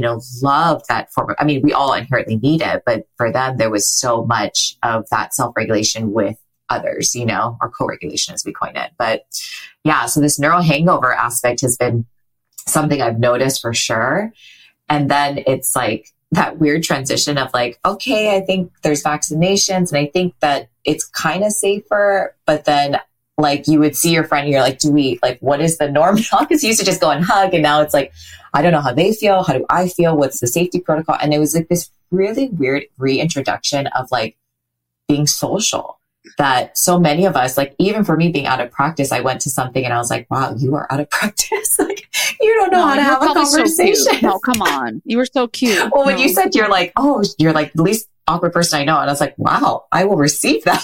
love that form of, we all inherently need it, but for them, there was so much of that self-regulation with others, or co-regulation as we coin it. But yeah, so this neuro hangover aspect has been something I've noticed for sure. And then it's like that weird transition of like, okay, I think there's vaccinations and I think that it's kind of safer, but then like you would see your friend and you're like, what is the norm now? Because you used to just go and hug. And now it's like, I don't know how they feel. How do I feel? What's the safety protocol? And it was like this really weird reintroduction of like being social that so many of us, like even for me being out of practice, I went to something and I was like, wow, you are out of practice. Like you don't know how to have a conversation. So no, come on. You were so cute. Well, when you said you're like the least awkward person I know. And I was like, wow, I will receive that.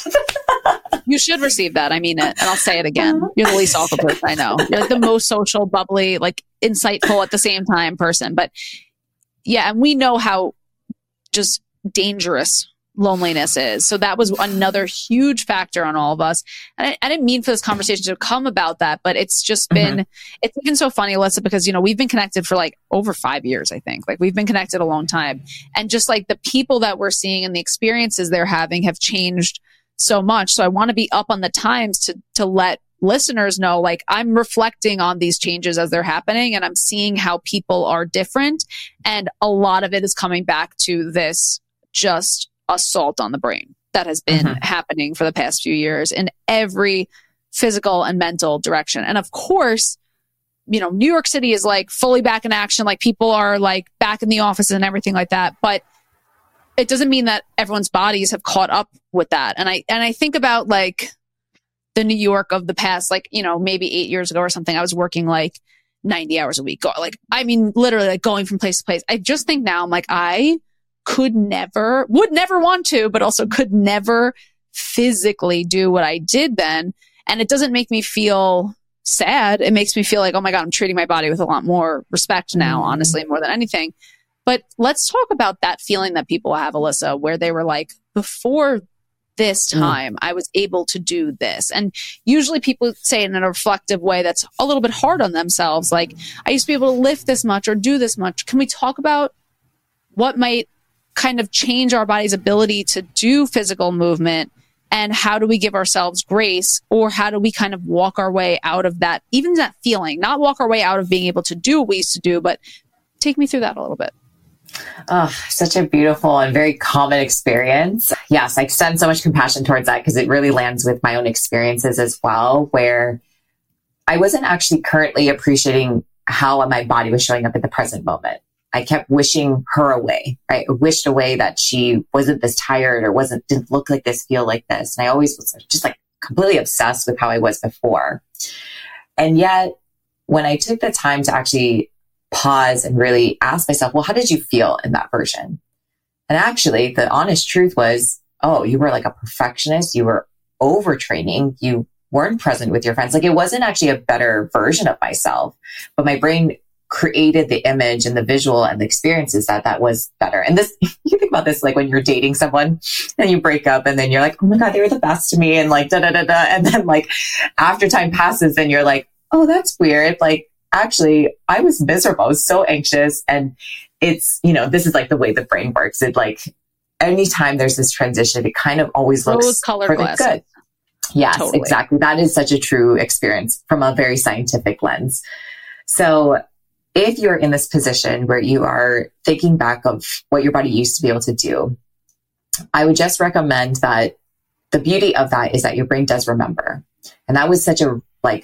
You should receive that. I mean it. And I'll say it again. You're the least awkward person I know. You're like the most social, bubbly, like insightful at the same time person. But yeah, and we know how just dangerous loneliness is. So that was another huge factor on all of us. And I didn't mean for this conversation to come about that, but it's just been, it's been so funny, Alyssa, because, we've been connected for like over 5 years, I think. Like we've been connected a long time. And just like the people that we're seeing and the experiences they're having have changed so much. So I want to be up on the times to let listeners know, like I'm reflecting on these changes as they're happening and I'm seeing how people are different. And a lot of it is coming back to this just assault on the brain that has been happening for the past few years in every physical and mental direction. And of course, New York City is like fully back in action. Like people are like back in the offices and everything like that. But it doesn't mean that everyone's bodies have caught up with that. And I think about like the New York of the past, like, maybe 8 years ago or something, I was working like 90 hours a week. Literally like going from place to place. I just think now I'm like, I would never want to, but also could never physically do what I did then. And it doesn't make me feel sad. It makes me feel like, oh my God, I'm treating my body with a lot more respect now, honestly, more than anything. But let's talk about that feeling that people have, Alyssa, where they were like, before this time, I was able to do this. And usually people say it in a reflective way that's a little bit hard on themselves. Like, I used to be able to lift this much or do this much. Can we talk about what might kind of change our body's ability to do physical movement? And how do we give ourselves grace, or how do we kind of walk our way out of that, even that feeling, not walk our way out of being able to do what we used to do, but take me through that a little bit. Oh, such a beautiful and very common experience. Yes, I extend so much compassion towards that because it really lands with my own experiences as well, where I wasn't actually currently appreciating how my body was showing up in the present moment. I kept wishing her away, right? I wished away that she wasn't this tired or didn't look like this, feel like this. And I always was just like completely obsessed with how I was before. And yet when I took the time to actually pause and really ask myself, well, how did you feel in that version? And actually the honest truth was, oh, you were like a perfectionist. You were overtraining. You weren't present with your friends. Like it wasn't actually a better version of myself, but my brain created the image and the visual and the experiences that was better. And this, you think about this, like when you're dating someone and you break up and then you're like, oh my God, they were the best to me. And like, da, da, da, da. And then like after time passes, then you're like, oh, that's weird. Like, actually, I was miserable. I was so anxious. And it's, this is like the way the brain works. It like, anytime there's this transition, it kind of always looks for the good. Yes, totally. Exactly. That is such a true experience from a very scientific lens. So if you're in this position where you are thinking back of what your body used to be able to do, I would just recommend that the beauty of that is that your brain does remember. And that was such a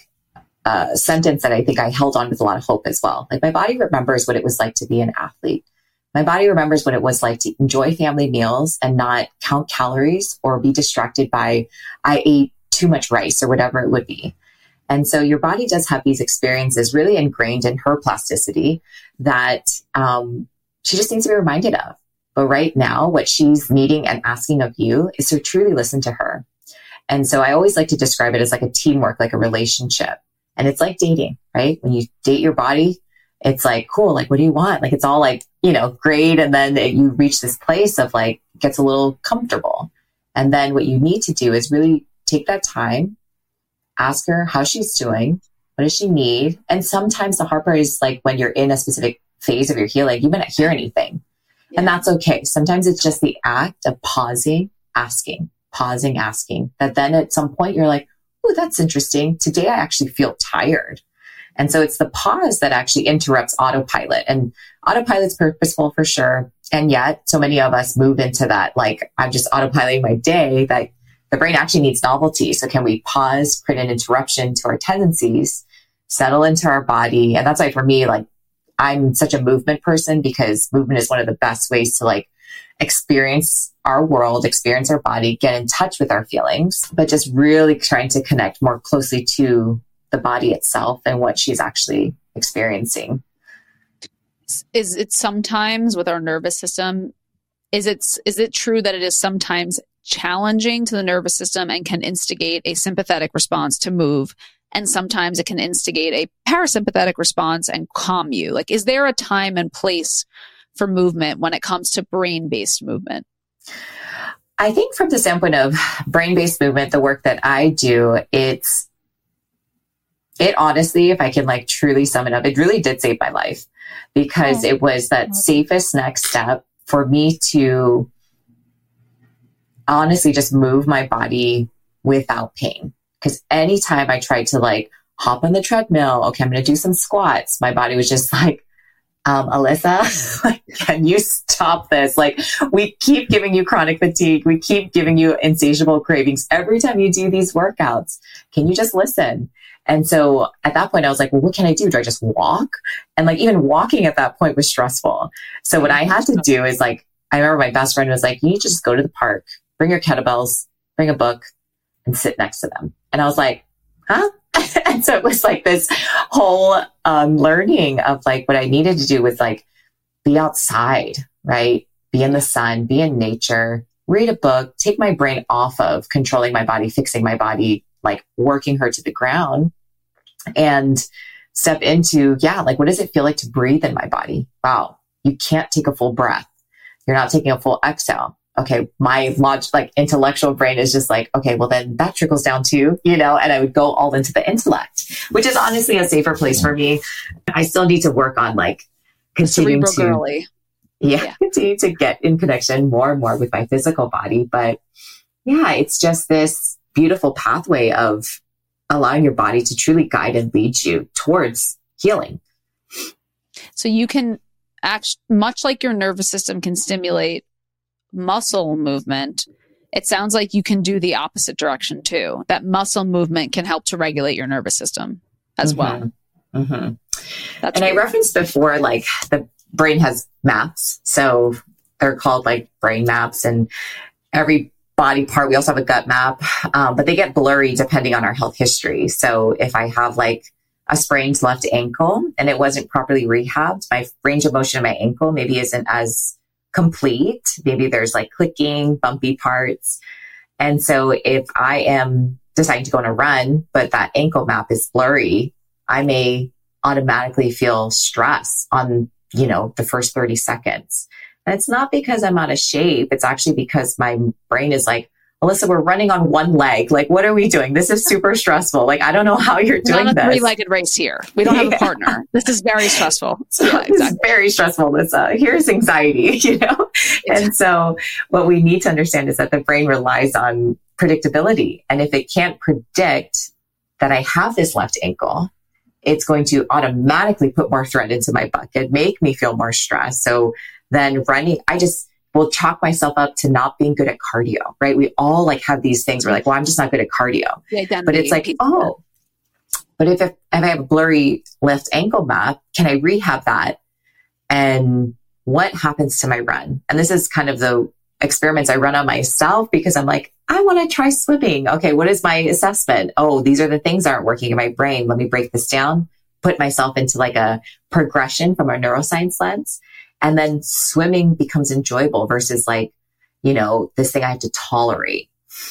sentence that I think I held on with a lot of hope as well. Like my body remembers what it was like to be an athlete. My body remembers what it was like to enjoy family meals and not count calories or be distracted by I ate too much rice or whatever it would be. And so your body does have these experiences really ingrained in her plasticity that she just needs to be reminded of. But right now, what she's needing and asking of you is to truly listen to her. And so I always like to describe it as like a teamwork, like a relationship. And it's like dating, right? When you date your body, it's like, cool. Like, what do you want? Like, it's all like, great. And then you reach this place of like, it gets a little comfortable. And then what you need to do is really take that time, ask her how she's doing. What does she need? And sometimes the hard part is like when you're in a specific phase of your healing, you might not hear anything. Yeah. And that's okay. Sometimes it's just the act of pausing, asking, that then at some point you're like, oh, that's interesting. Today I actually feel tired. And so it's the pause that actually interrupts autopilot, and autopilot's purposeful for sure. And yet so many of us move into that, like, I'm just autopiloting my day, that the brain actually needs novelty. So can we pause, create an interruption to our tendencies, settle into our body? And that's why for me, like, I'm such a movement person, because movement is one of the best ways to like experience our world, experience our body, get in touch with our feelings, but just really trying to connect more closely to the body itself and what she's actually experiencing. Is it sometimes with our nervous system, is it true that it is sometimes challenging to the nervous system and can instigate a sympathetic response to move, and sometimes it can instigate a parasympathetic response and calm you? Like, is there a time and place for movement when it comes to brain-based movement? I think from the standpoint of brain-based movement, the work that I do, it honestly, if I can like truly sum it up, it really did save my life, because it was that safest next step for me to honestly just move my body without pain. Because anytime I tried to like hop on the treadmill, okay, I'm going to do some squats, my body was just like, Alyssa, like, can you stop this? Like, we keep giving you chronic fatigue. We keep giving you insatiable cravings every time you do these workouts. Can you just listen? And so at that point, I was like, well, what can I do? Do I just walk? And like, even walking at that point was stressful. So what I had to do is like, I remember my best friend was like, you need to just go to the park, bring your kettlebells, bring a book, and sit next to them. And I was like, huh? And so it was like this whole learning of like what I needed to do was like be outside, right? Be in the sun, be in nature, read a book, take my brain off of controlling my body, fixing my body, like working her to the ground, and step into, like, what does it feel like to breathe in my body? Wow. You can't take a full breath. You're not taking a full exhale. Okay, my intellectual brain is just like, okay, well then that trickles down too, and I would go all into the intellect, which is honestly a safer place for me. I still need to work on like continuing continue to get in connection more and more with my physical body. But it's just this beautiful pathway of allowing your body to truly guide and lead you towards healing. So you can much like your nervous system can stimulate muscle movement, it sounds like you can do the opposite direction too. That muscle movement can help to regulate your nervous system as well. Mm-hmm. And I referenced before, like the brain has maps. So they're called like brain maps, and every body part, we also have a gut map, but they get blurry depending on our health history. So if I have like a sprained left ankle and it wasn't properly rehabbed, my range of motion in my ankle maybe isn't as complete. Maybe there's like clicking, bumpy parts. And so if I am deciding to go on a run, but that ankle map is blurry, I may automatically feel stress on, the first 30 seconds. And it's not because I'm out of shape. It's actually because my brain is like, Alyssa, we're running on one leg. Like, what are we doing? This is super stressful. Like, I don't know how you're doing this. Not a three-legged race here. We don't have a partner. This is very stressful. This is very stressful, Alyssa. Here's anxiety, And so what we need to understand is that the brain relies on predictability. And if it can't predict that I have this left ankle, it's going to automatically put more threat into my bucket, make me feel more stressed. So then running, I just will chalk myself up to not being good at cardio, right? We all like have these things where like, well, I'm just not good at cardio. But it's like, but if I have a blurry left ankle map, can I rehab that? And what happens to my run? And this is kind of the experiments I run on myself, because I'm like, I want to try swimming. Okay, what is my assessment? Oh, these are the things that aren't working in my brain. Let me break this down, put myself into like a progression from a neuroscience lens. And then swimming becomes enjoyable versus like, you know, this thing I have to tolerate.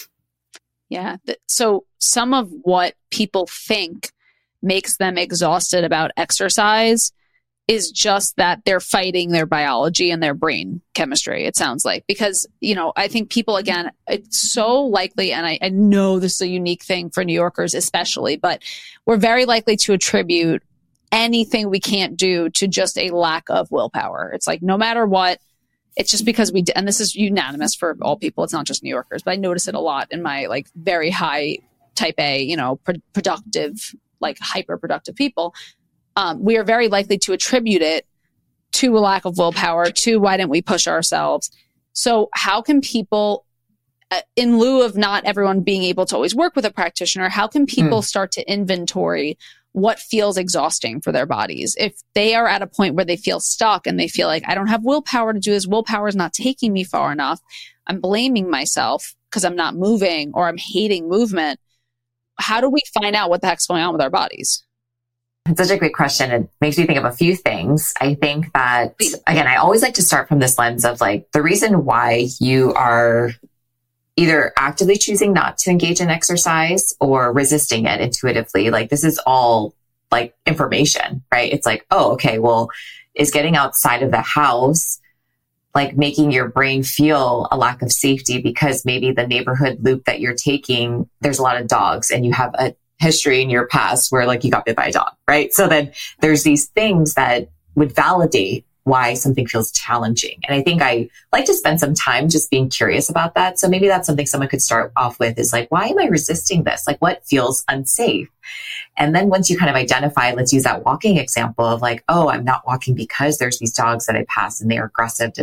Yeah. So some of what people think makes them exhausted about exercise is just that they're fighting their biology and their brain chemistry, it sounds like. Because, you know, I think people, again, it's so likely, and I know this is a unique thing for New Yorkers especially, but we're very likely to attribute anything we can't do to just a lack of willpower. It's like, no matter what, it's just because and this is unanimous for all people. It's not just New Yorkers, but I notice it a lot in my like very high type A, you know, productive, like hyper productive people. We are very likely to attribute it to a lack of willpower, to why didn't we push ourselves? So how can people, in lieu of not everyone being able to always work with a practitioner, how can people start to inventory what feels exhausting for their bodies? If they are at a point where they feel stuck and they feel like, I don't have willpower to do this, willpower is not taking me far enough, I'm blaming myself because I'm not moving or I'm hating movement. How do we find out what the heck's going on with our bodies? It's such a great question. It makes me think of a few things. I think that, again, I always like to start from this lens of like the reason why you are either actively choosing not to engage in exercise or resisting it intuitively. Like this is all like information, right? It's like, oh, okay, well, is getting outside of the house like making your brain feel a lack of safety because maybe the neighborhood loop that you're taking, there's a lot of dogs and you have a history in your past where like you got bit by a dog, right? So then there's these things that would validate why something feels challenging. And I think I like to spend some time just being curious about that. So maybe that's something someone could start off with is like, why am I resisting this? Like what feels unsafe? And then once you kind of identify, let's use that walking example of like, oh, I'm not walking because there's these dogs that I pass and they're aggressive,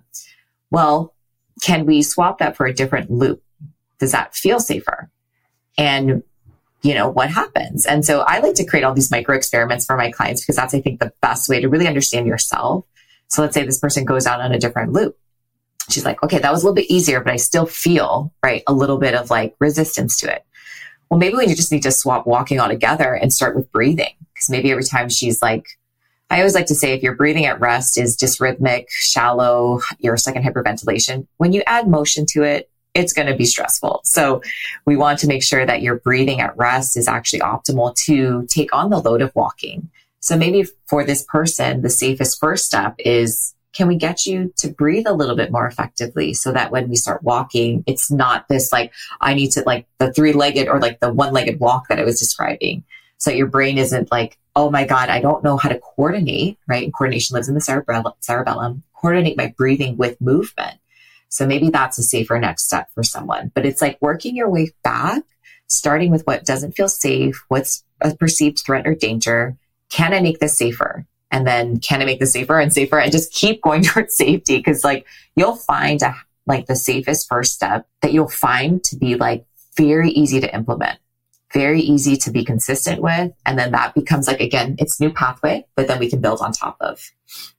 Well, can we swap that for a different loop? Does that feel safer? And you know, what happens? And so I like to create all these micro experiments for my clients because that's, I think, the best way to really understand yourself. So let's say this person goes out on a different loop. She's like, okay, that was a little bit easier, but I still feel, right, a little bit of like resistance to it. Well, maybe we just need to swap walking altogether and start with breathing. Because maybe every time she's like, I always like to say, if your breathing at rest is dysrhythmic, shallow, you're stuck in hyperventilation, when you add motion to it, it's going to be stressful. So we want to make sure that your breathing at rest is actually optimal to take on the load of walking. So maybe for this person, the safest first step is, can we get you to breathe a little bit more effectively so that when we start walking, it's not this like, I need to like the 3-legged or like the 1-legged walk that I was describing. So your brain isn't like, oh my God, I don't know how to coordinate, right? And coordination lives in the cerebellum, coordinate my breathing with movement. So maybe that's a safer next step for someone. But it's like working your way back, starting with what doesn't feel safe, what's a perceived threat or danger. Can I make this safer? And then can I make this safer and safer and just keep going towards safety? Because like you'll find like the safest first step that you'll find to be like very easy to implement, very easy to be consistent with. And then that becomes like, again, it's new pathway, but then we can build on top of.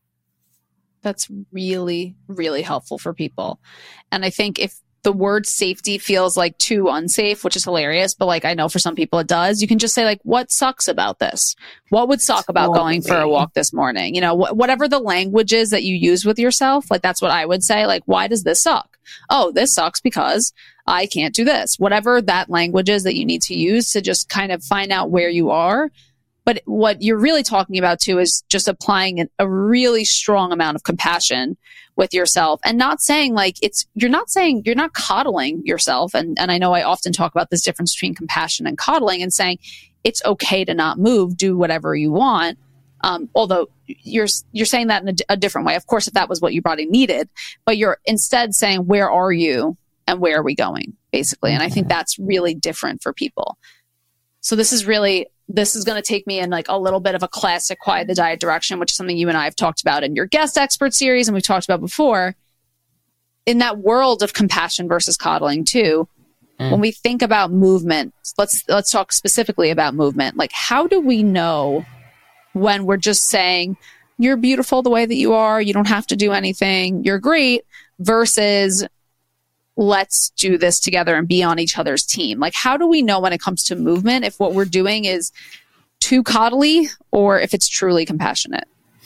That's really, really helpful for people. And I think if the word safety feels like too unsafe, which is hilarious, but like I know for some people it does, you can just say like, what sucks about this? What would suck about going for a walk this morning? You know, whatever the language is that you use with yourself, like that's what I would say. Like, why does this suck? Oh, this sucks because I can't do this. Whatever that language is that you need to use to just kind of find out where you are. But what you're really talking about too is just applying a really strong amount of compassion with yourself and not saying like you're not coddling yourself. And I know I often talk about this difference between compassion and coddling and saying it's okay to not move, do whatever you want. Although you're saying that in a different way. Of course, if that was what your body needed, but you're instead saying, where are you and where are we going basically? And I think that's really different for people. So this is going to take me in like a little bit of a classic quiet the diet direction, which is something you and I have talked about in your guest expert series. And we've talked about before in that world of compassion versus coddling too. When we think about movement, let's talk specifically about movement. Like, how do we know when we're just saying you're beautiful the way that you are, you don't have to do anything, you're great, versus let's do this together and be on each other's team? Like, how do we know when it comes to movement if what we're doing is too coddly or if it's truly compassionate?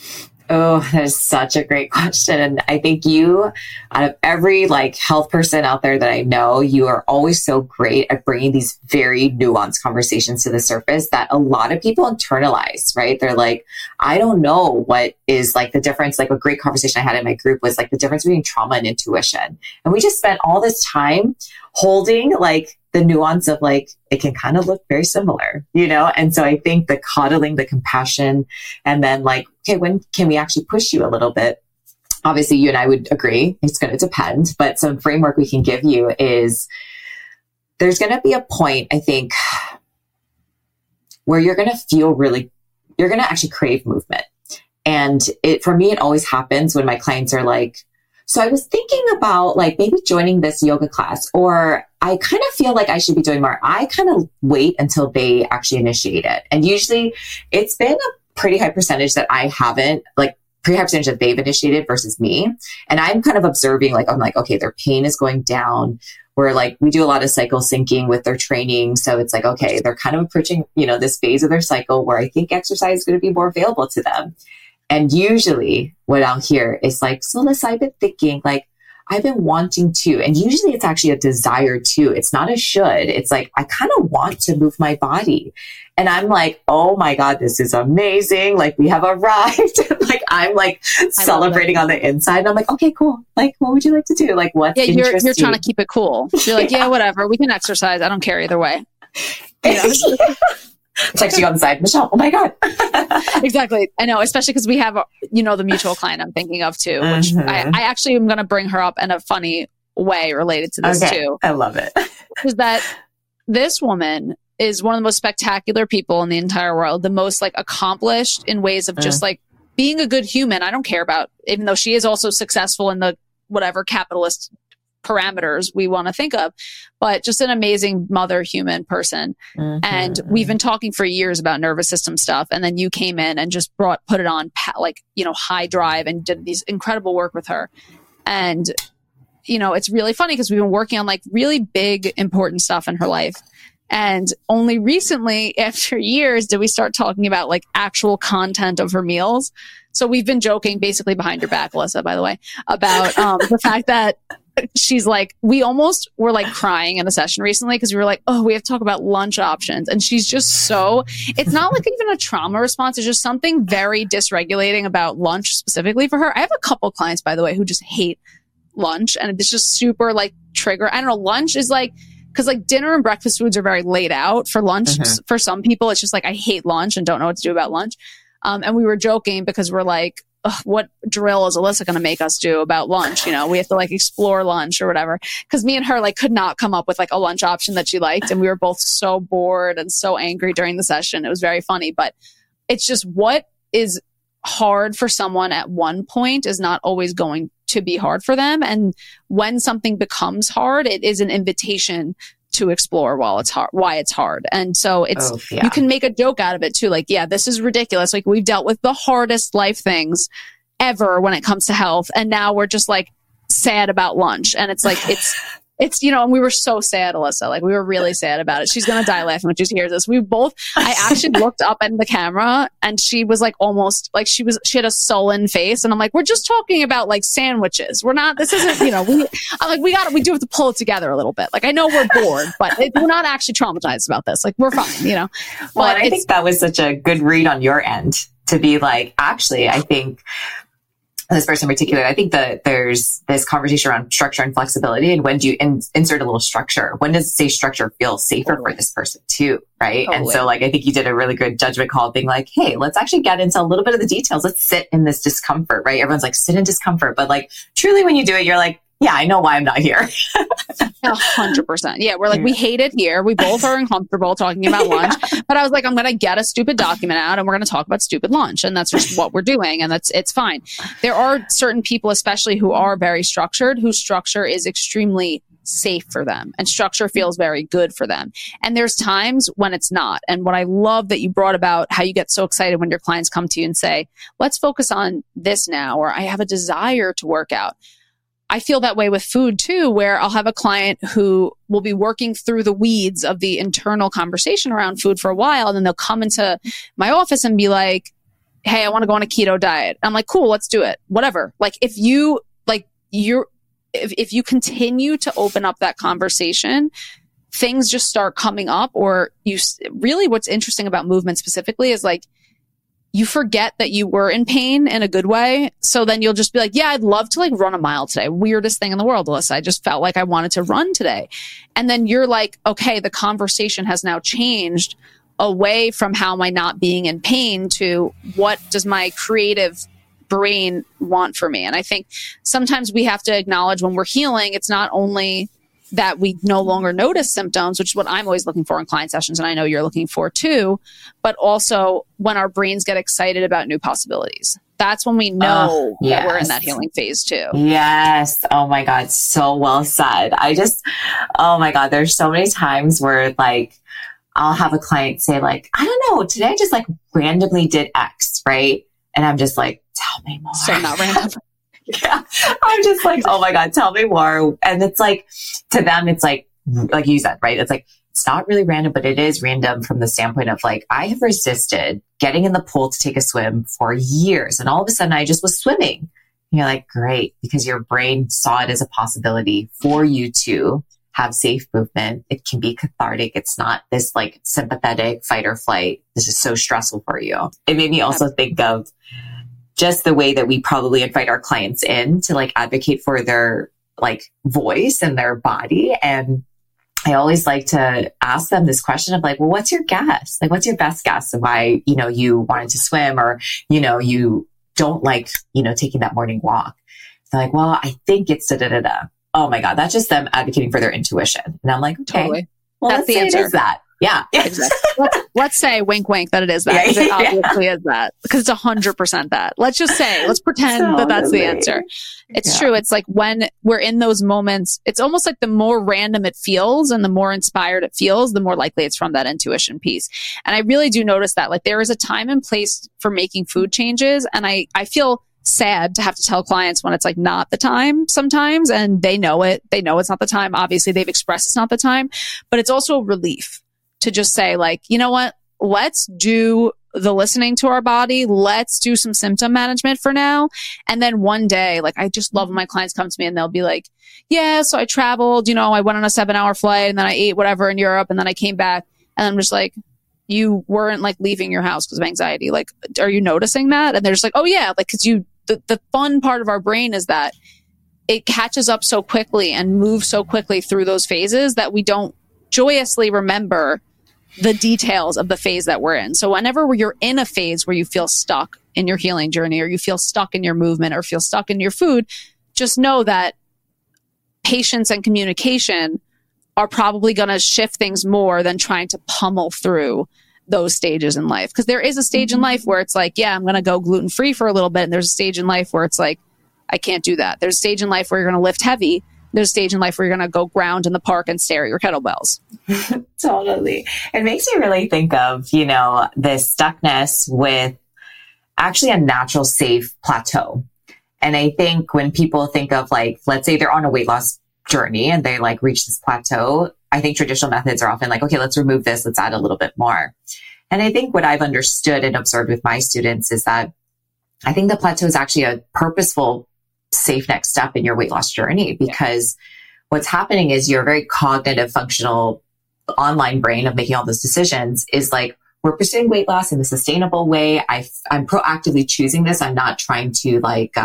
Oh, that is such a great question. And I think you, out of every like health person out there that I know, you are always so great at bringing these very nuanced conversations to the surface that a lot of people internalize, right? They're like, I don't know what is like the difference. Like a great conversation I had in my group was like the difference between trauma and intuition. And we just spent all this time holding like the nuance of like, it can kind of look very similar, you know? And so I think the coddling, the compassion, and then like, okay, when can we actually push you a little bit? Obviously, you and I would agree. It's going to depend, but some framework we can give you is there's going to be a point, I think, where you're going to feel you're going to actually crave movement. And for me, it always happens when my clients are like, so I was thinking about like maybe joining this yoga class, or I kind of feel like I should be doing more. I kind of wait until they actually initiate it. And usually it's been a pretty high percentage that I haven't, like pretty high percentage that they've initiated versus me. And I'm kind of observing, like, I'm like, okay, their pain is going down. We're like, we do a lot of cycle syncing with their training. So it's like, okay, they're kind of approaching, you know, this phase of their cycle where I think exercise is going to be more available to them. And usually what I'll hear is like, so Alyssa, I've been thinking, like, I've been wanting to, and usually it's actually a desire to, it's not a should. It's like, I kind of want to move my body. And I'm like, oh my God, this is amazing. Like we have arrived. Like I'm like celebrating on the inside. And I'm like, okay, cool. Like, what would you like to do? Like what's interesting? You're trying to keep it cool. You're like, yeah, whatever. We can exercise. I don't care either way. You know? Text you on the side, Michelle, oh my God. Exactly. I know, especially because we have, you know, the mutual client I'm thinking of too, which I actually am going to bring her up in a funny way related to this too. I love it. Is that this woman is one of the most spectacular people in the entire world, the most like accomplished in ways of just like being a good human. I don't care about, even though she is also successful in the whatever capitalist parameters we want to think of, but just an amazing mother human person. And we've been talking for years about nervous system stuff. And then you came in and just put it on like, you know, high drive and did these incredible work with her. And, you know, it's really funny because we've been working on like really big, important stuff in her life. And only recently, after years, did we start talking about like actual content of her meals. So we've been joking basically behind your back, Alyssa, by the way, about the fact that she's like, we almost were like crying in a session recently because we were like, oh, we have to talk about lunch options. And she's just so, it's not like even a trauma response. It's just something very dysregulating about lunch specifically for her. I have a couple clients, by the way, who just hate lunch. And it's just super like trigger. I don't know. Lunch is like, because like dinner and breakfast foods are very laid out. For lunch, for some people, it's just like, I hate lunch and don't know what to do about lunch. And we were joking because we're like, what drill is Alyssa going to make us do about lunch? You know, we have to like explore lunch or whatever. Cause me and her like could not come up with like a lunch option that she liked. And we were both so bored and so angry during the session. It was very funny, but it's just what is hard for someone at one point is not always going to be hard for them. And when something becomes hard, it is an invitation to explore while it's hard, why it's hard. And so it's, you can make a joke out of it too. Like, yeah, this is ridiculous. Like we've dealt with the hardest life things ever when it comes to health. And now we're just like sad about lunch. And it's like, it's, you know, and we were so sad, Alyssa, like we were really sad about it. She's going to die laughing when she hears this. I actually looked up at the camera and she was like almost like she had a sullen face. And I'm like, we're just talking about like sandwiches. We're not, this isn't, you know, I'm like, we do have to pull it together a little bit. Like I know we're bored, but we're not actually traumatized about this. Like we're fine, you know. Well, and I think that was such a good read on your end to be like, actually, I think this person in particular, I think that there's this conversation around structure and flexibility. And when do you insert a little structure? When does say structure feel safer for this person too? Right. And so like, I think you did a really good judgment call being like, hey, let's actually get into a little bit of the details. Let's sit in this discomfort, right? Everyone's like, sit in discomfort. But like, truly when you do it, you're like, yeah, I know why I'm not here. 100%. Yeah. We're like, we hate it here. We both are uncomfortable talking about lunch, but I was like, I'm going to get a stupid document out and we're going to talk about stupid lunch. And that's just what we're doing. And it's fine. There are certain people, especially who are very structured, whose structure is extremely safe for them and structure feels very good for them. And there's times when it's not. And what I love that you brought about how you get so excited when your clients come to you and say, let's focus on this now, or I have a desire to work out. I feel that way with food too, where I'll have a client who will be working through the weeds of the internal conversation around food for a while. And then they'll come into my office and be like, hey, I want to go on a keto diet. I'm like, cool, let's do it. Whatever. Like if you continue to open up that conversation, things just start coming up. Or really what's interesting about movement specifically is like, you forget that you were in pain in a good way. So then you'll just be like, yeah, I'd love to like run a mile today. Weirdest thing in the world, Alyssa. I just felt like I wanted to run today. And then you're like, okay, the conversation has now changed away from how am I not being in pain to what does my creative brain want for me? And I think sometimes we have to acknowledge when we're healing, it's not only that we no longer notice symptoms, which is what I'm always looking for in client sessions. And I know you're looking for too, but also when our brains get excited about new possibilities. That's when we know that we're in that healing phase too. Yes. Oh my God. So well said. Oh my God. There's so many times where like, I'll have a client say like, I don't know, today I just like randomly did X, right? And I'm just like, tell me more. So not random. Yeah. I'm just like, oh my God, tell me more. And it's like, to them, it's like you said, right? It's like, it's not really random, but it is random from the standpoint of like, I have resisted getting in the pool to take a swim for years. And all of a sudden I just was swimming. And you're like, great, because your brain saw it as a possibility for you to have safe movement. It can be cathartic. It's not this like sympathetic fight or flight. This is so stressful for you. It made me also think of just the way that we probably invite our clients in to like advocate for their like voice and their body. And I always like to ask them this question of like, well, what's your guess? Like, what's your best guess of why, you wanted to swim or, you don't like, taking that morning walk? They're like, well, I think it's da-da-da-da. Oh my God. That's just them advocating for their intuition. And I'm like, okay, totally. Well, that's the answer. It is that. Yeah. Exactly. Let's say wink, wink that it is that. Because it obviously is that. Because it's 100% that. Let's pretend that that's the answer. It's true. It's like when we're in those moments, it's almost like the more random it feels and the more inspired it feels, the more likely it's from that intuition piece. And I really do notice that like there is a time and place for making food changes. And I feel sad to have to tell clients when it's like not the time sometimes, and they know it. They know it's not the time. Obviously they've expressed it's not the time, but it's also a relief to just say like, you know what, let's do the listening to our body. Let's do some symptom management for now. And then one day, like I just love when my clients come to me and they'll be like, yeah, so I traveled, I went on a 7-hour flight and then I ate whatever in Europe and then I came back. And I'm just like, you weren't like leaving your house because of anxiety. Like, are you noticing that? And they're just like, oh yeah, like, cause the fun part of our brain is that it catches up so quickly and moves so quickly through those phases that we don't joyously remember the details of the phase that we're in. So whenever you're in a phase where you feel stuck in your healing journey or you feel stuck in your movement or feel stuck in your food, just know that patience and communication are probably going to shift things more than trying to pummel through those stages in life. Because there is a stage in life where it's like, yeah, I'm going to go gluten-free for a little bit. And there's a stage in life where it's like, I can't do that. There's a stage in life where you're going to lift heavy. There's a stage in life where you're going to go ground in the park and stare at your kettlebells. Totally. It makes me really think of, this stuckness with actually a natural safe plateau. And I think when people think of like, let's say they're on a weight loss journey and they like reach this plateau, I think traditional methods are often like, okay, let's remove this. Let's add a little bit more. And I think what I've understood and observed with my students is that I think the plateau is actually a purposeful safe next step in your weight loss journey, because what's happening is your very cognitive, functional online brain of making all those decisions is like, we're pursuing weight loss in a sustainable way. I'm proactively choosing this. I'm not trying to like,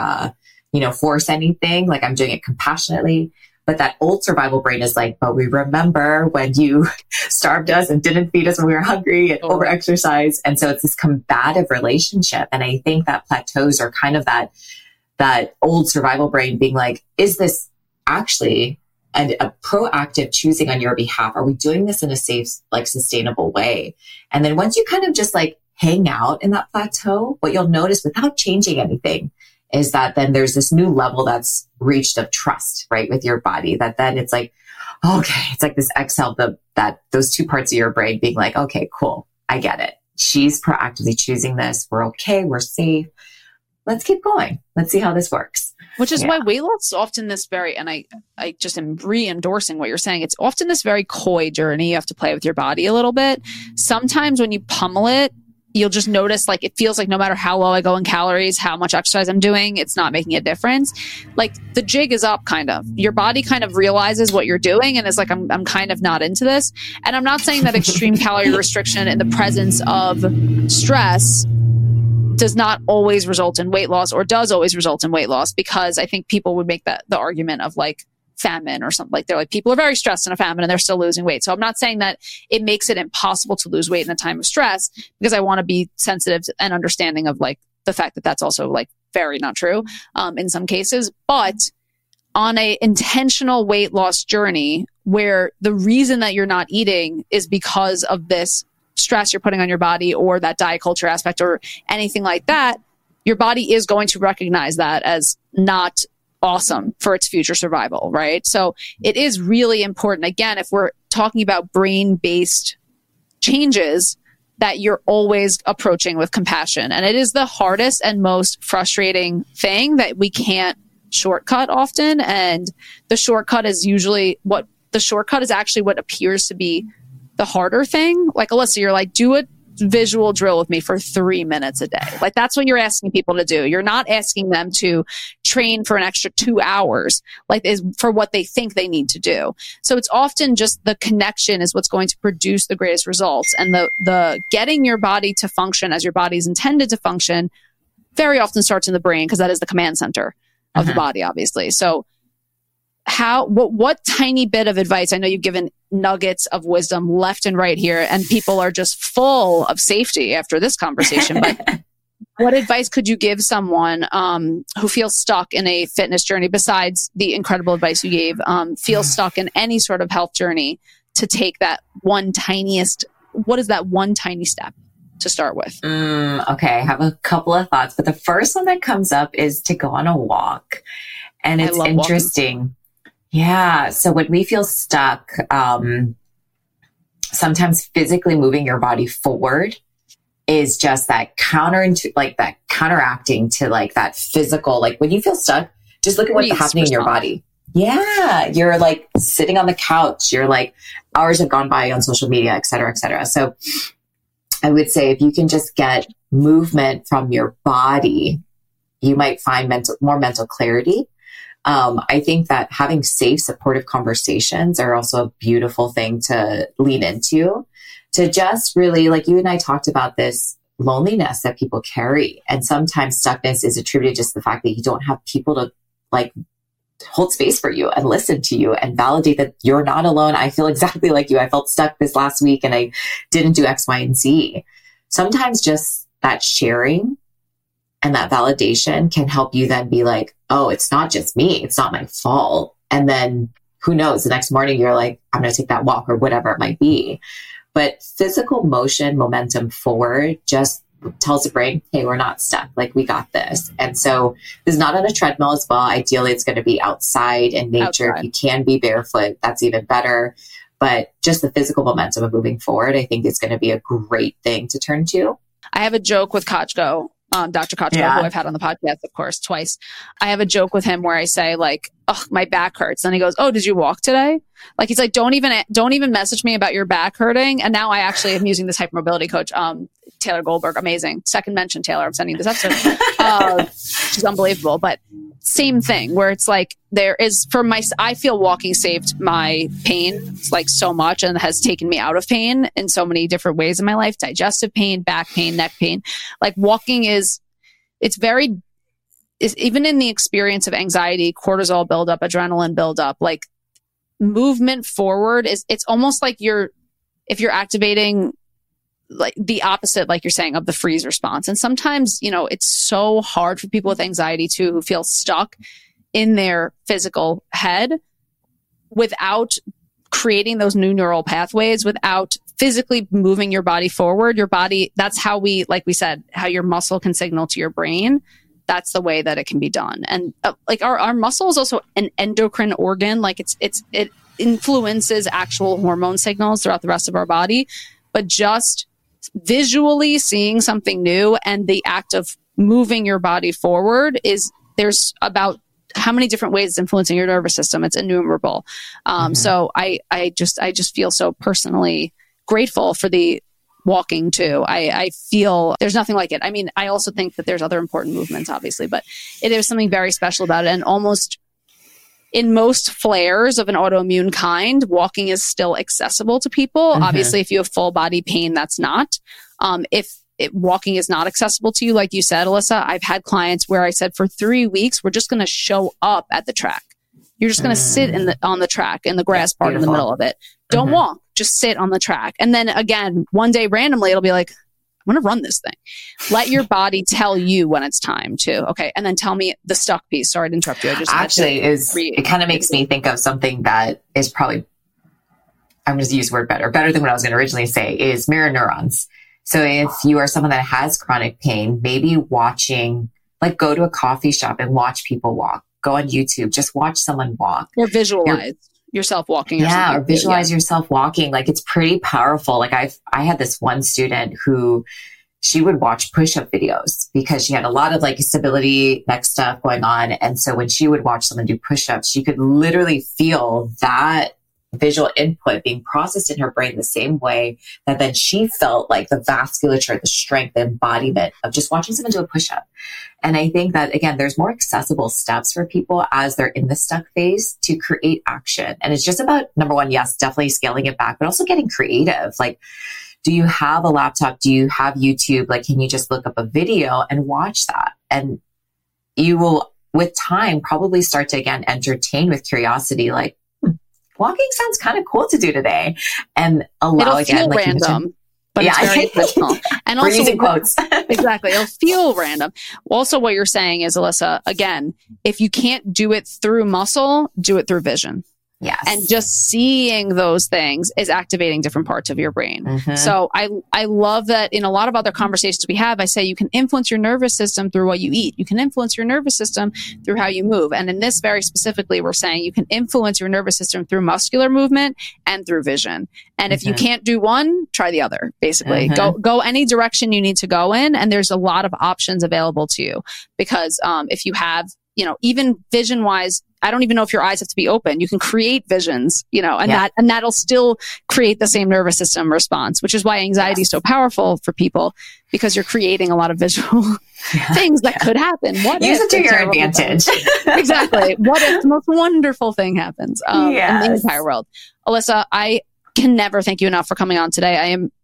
force anything. Like I'm doing it compassionately. But that old survival brain is like, but we remember when you starved us and didn't feed us when we were hungry and over-exercised. And so it's this combative relationship. And I think that plateaus are kind of that old survival brain being like, is this actually a proactive choosing on your behalf? Are we doing this in a safe, like sustainable way? And then once you kind of just like hang out in that plateau, what you'll notice without changing anything is that then there's this new level that's reached of trust, right, with your body, that then it's like, okay, it's like this exhale, that those two parts of your brain being like, okay, cool, I get it. She's proactively choosing this. We're okay. We're safe. Let's keep going. Let's see how this works. Which is why weight loss is often this very, and I just am re-endorsing what you're saying. It's often this very coy journey. You have to play with your body a little bit. Sometimes when you pummel it, you'll just notice like it feels like no matter how low I go in calories, how much exercise I'm doing, it's not making a difference. Like the jig is up kind of. Your body kind of realizes what you're doing and is like, I'm kind of not into this. And I'm not saying that extreme calorie restriction in the presence of stress does not always result in weight loss or does always result in weight loss, because I think people would make the argument of like famine or something. Like they're like, people are very stressed in a famine and they're still losing weight. So I'm not saying that it makes it impossible to lose weight in a time of stress, because I want to be sensitive and understanding of like the fact that that's also like very not true in some cases. But on a intentional weight loss journey where the reason that you're not eating is because of this stress you're putting on your body or that diet culture aspect or anything like that, your body is going to recognize that as not awesome for its future survival, right? So it is really important, again, if we're talking about brain-based changes, that you're always approaching with compassion. And it is the hardest and most frustrating thing that we can't shortcut often. And the shortcut is actually what appears to be the harder thing. Like, Alyssa, you're like, do a visual drill with me for 3 minutes a day. Like, that's what you're asking people to do. You're not asking them to train for an extra 2 hours, like is for what they think they need to do. So it's often just the connection is what's going to produce the greatest results. And the getting your body to function as your body's intended to function very often starts in the brain, because that is the command center of the body, obviously. So what tiny bit of advice, I know you've given nuggets of wisdom left and right here, and people are just full of safety after this conversation, but what advice could you give someone who feels stuck in a fitness journey, besides the incredible advice you gave, feels stuck in any sort of health journey, to take that what is that one tiny step to start with? Okay, I have a couple of thoughts, but the first one that comes up is to go on a walk. And it's interesting. Walking. Yeah. So when we feel stuck, sometimes physically moving your body forward is just that counteracting to like that physical, like when you feel stuck, just look at what's happening in your body. Yeah. You're like sitting on the couch. You're like, hours have gone by on social media, et cetera, et cetera. So I would say if you can just get movement from your body, you might find more mental clarity. I think that having safe, supportive conversations are also a beautiful thing to lean into, to just really, like you and I talked about this loneliness that people carry. And sometimes stuckness is attributed just to the fact that you don't have people to like hold space for you and listen to you and validate that you're not alone. I feel exactly like you. I felt stuck this last week and I didn't do X, Y, and Z. Sometimes just that sharing and that validation can help you then be like, oh, it's not just me. It's not my fault. And then who knows, the next morning you're like, I'm going to take that walk or whatever it might be. But physical motion, momentum forward just tells the brain, hey, we're not stuck. Like, we got this. And so this is not on a treadmill as well. Ideally, it's going to be outside in nature. Outside. If you can be barefoot, that's even better. But just the physical momentum of moving forward, I think is going to be a great thing to turn to. I have a joke with Kochko. Dr. Kochko, who I've had on the podcast, of course, twice. I have a joke with him where I say like, oh, my back hurts. And he goes, oh, did you walk today? Like, he's like, don't even message me about your back hurting. And now I actually am using this hypermobility coach, Taylor Goldberg. Amazing. Second mention, Taylor. I'm sending this episode. She's unbelievable. But same thing where it's like I feel walking saved my pain like so much and has taken me out of pain in so many different ways in my life. Digestive pain, back pain, neck pain. Like walking it's even in the experience of anxiety, cortisol buildup, adrenaline buildup, like movement forward it's almost like if you're activating like the opposite, like you're saying, of the freeze response. And sometimes, it's so hard for people with anxiety too, who feel stuck in their physical head without creating those new neural pathways, without physically moving your body forward. Your body, that's how like we said, how your muscle can signal to your brain. That's the way that it can be done. And like our muscle is also an endocrine organ. Like it influences actual hormone signals throughout the rest of our body, but just visually seeing something new and the act of moving your body forward there's about how many different ways it's influencing your nervous system. It's innumerable. So I just feel so personally grateful for the walking too. I feel there's nothing like it. I mean, I also think that there's other important movements, obviously, but there's something very special about it. And almost in most flares of an autoimmune kind, walking is still accessible to people. Obviously, if you have full body pain, that's not. Walking is not accessible to you, like you said, Alyssa, I've had clients where I said for 3 weeks, we're just going to show up at the track. You're just going to sit on the track in the grass part in the middle of it. Don't walk, just sit on the track. And then again, one day randomly, it'll be like, I'm going to run this thing. Let your body tell you when it's time to. Okay. And then tell me the stuck piece. Sorry to interrupt you. I just it kind of makes me think of something that is probably, I'm going to use the word better than what I was going to originally say, is mirror neurons. So if you are someone that has chronic pain, maybe watching, like go to a coffee shop and watch people walk. Go on YouTube, just watch someone walk. Or visualize yourself walking. Or visualize yourself walking. Like it's pretty powerful. Like I had this one student who she would watch push-up videos because she had a lot of like stability neck stuff going on. And so when she would watch someone do push-ups, she could literally feel that visual input being processed in her brain the same way that then she felt like the vasculature, the strength, the embodiment of just watching someone do a push-up. And I think that, again, there's more accessible steps for people as they're in the stuck phase to create action. And it's just about, number one, yes, definitely scaling it back, but also getting creative. Like, do you have a laptop? Do you have YouTube? Like, can you just look up a video and watch that? And you will, with time, probably start to, again, entertain with curiosity, like, walking sounds kind of cool to do today, and allow It'll feel random, but it's very personal. And we're using quotes. Exactly. It'll feel random. Also, what you're saying is, Alyssa, again, if you can't do it through muscle, do it through vision. Yes. And just seeing those things is activating different parts of your brain. So I love that in a lot of other conversations we have, I say you can influence your nervous system through what you eat. You can influence your nervous system through how you move. And in this very specifically, we're saying you can influence your nervous system through muscular movement and through vision. And if you can't do one, try the other, basically. Go any direction you need to go in. And there's a lot of options available to you because if you have, even vision wise, I don't even know if your eyes have to be open. You can create visions, and that'll still create the same nervous system response, which is why anxiety is so powerful for people because you're creating a lot of visual things that could happen. What Use it to your advantage. Exactly. What if the most wonderful thing happens in the entire world? Alyssa, I can never thank you enough for coming on today.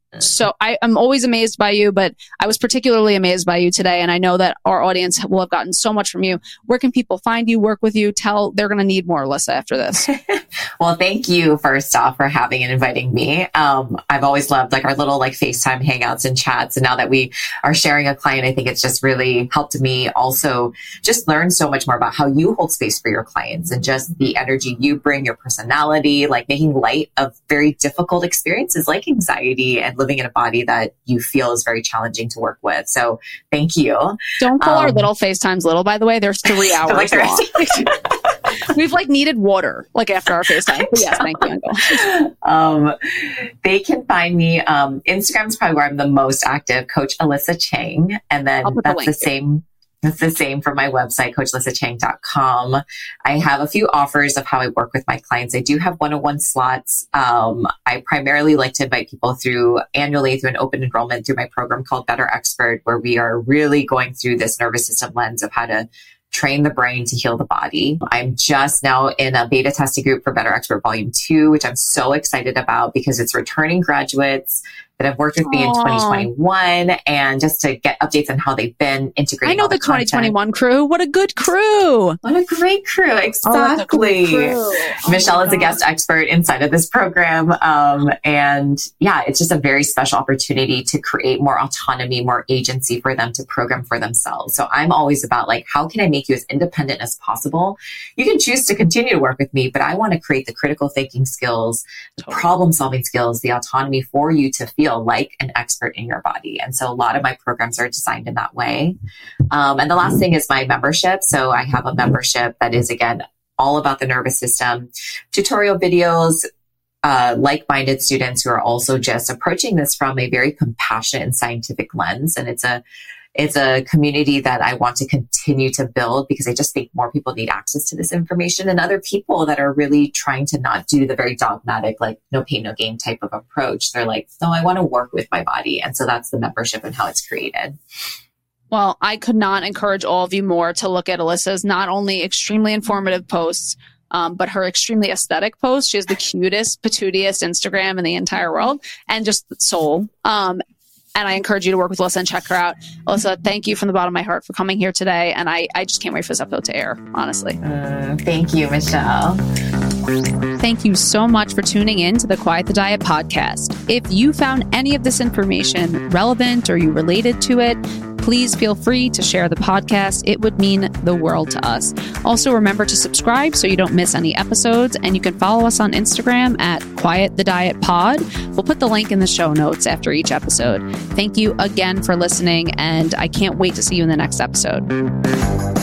I'm always amazed by you, but I was particularly amazed by you today. And I know that our audience will have gotten so much from you. Where can people find you, work with you? They're going to need more, Alyssa, after this. Well, thank you first off for having and inviting me. I've always loved like our little like FaceTime hangouts and chats. And now that we are sharing a client, I think it's just really helped me also just learn so much more about how you hold space for your clients and just the energy you bring, your personality, like making light of very difficult experiences like anxiety and living in a body that you feel is very challenging to work with. So thank you. Don't call our little FaceTimes little, by the way. There's 3 hours long. We've like needed water like after our FaceTime. But yes, thank you. They can find me. Instagram is probably where I'm the most active, Coach Alyssa Chang. And then that's the same. It's the same for my website, coachalissachang.com. I have a few offers of how I work with my clients. I do have one-on-one slots. I primarily like to invite people annually through an open enrollment through my program called Better Expert, where we are really going through this nervous system lens of how to train the brain to heal the body. I'm just now in a beta testing group for Better Expert Volume 2, which I'm so excited about because it's returning graduates that have worked with me in 2021 and just to get updates on how they've been integrating. I know the 2021 crew. What a good crew. What a great crew. Exactly. Crew. Michelle is a guest expert inside of this program. And it's just a very special opportunity to create more autonomy, more agency for them to program for themselves. So I'm always about like, how can I make you as independent as possible? You can choose to continue to work with me, but I want to create the critical thinking skills, the problem solving skills, the autonomy for you to feel like an expert in your body. And so a lot of my programs are designed in that way. And the last thing is my membership. So I have a membership that is, again, all about the nervous system, tutorial videos, like-minded students who are also just approaching this from a very compassionate and scientific lens. And it's a It's a community that I want to continue to build because I just think more people need access to this information, and other people that are really trying to not do the very dogmatic, like no pain, no gain type of approach. They're like, no, I want to work with my body. And so that's the membership and how it's created. Well, I could not encourage all of you more to look at Alyssa's not only extremely informative posts, but her extremely aesthetic posts. She has the cutest, patootiest Instagram in the entire world, and just soul. And I encourage you to work with Alyssa and check her out. Alyssa, thank you from the bottom of my heart for coming here today. And I just can't wait for this episode to air, honestly. Thank you, Michelle. Thank you so much for tuning in to the Quiet the Diet podcast. If you found any of this information relevant or you related to it, please feel free to share the podcast. It would mean the world to us. Also, remember to subscribe so you don't miss any episodes. And you can follow us on Instagram at Quiet the Diet Pod. We'll put the link in the show notes after each episode. Thank you again for listening, and I can't wait to see you in the next episode.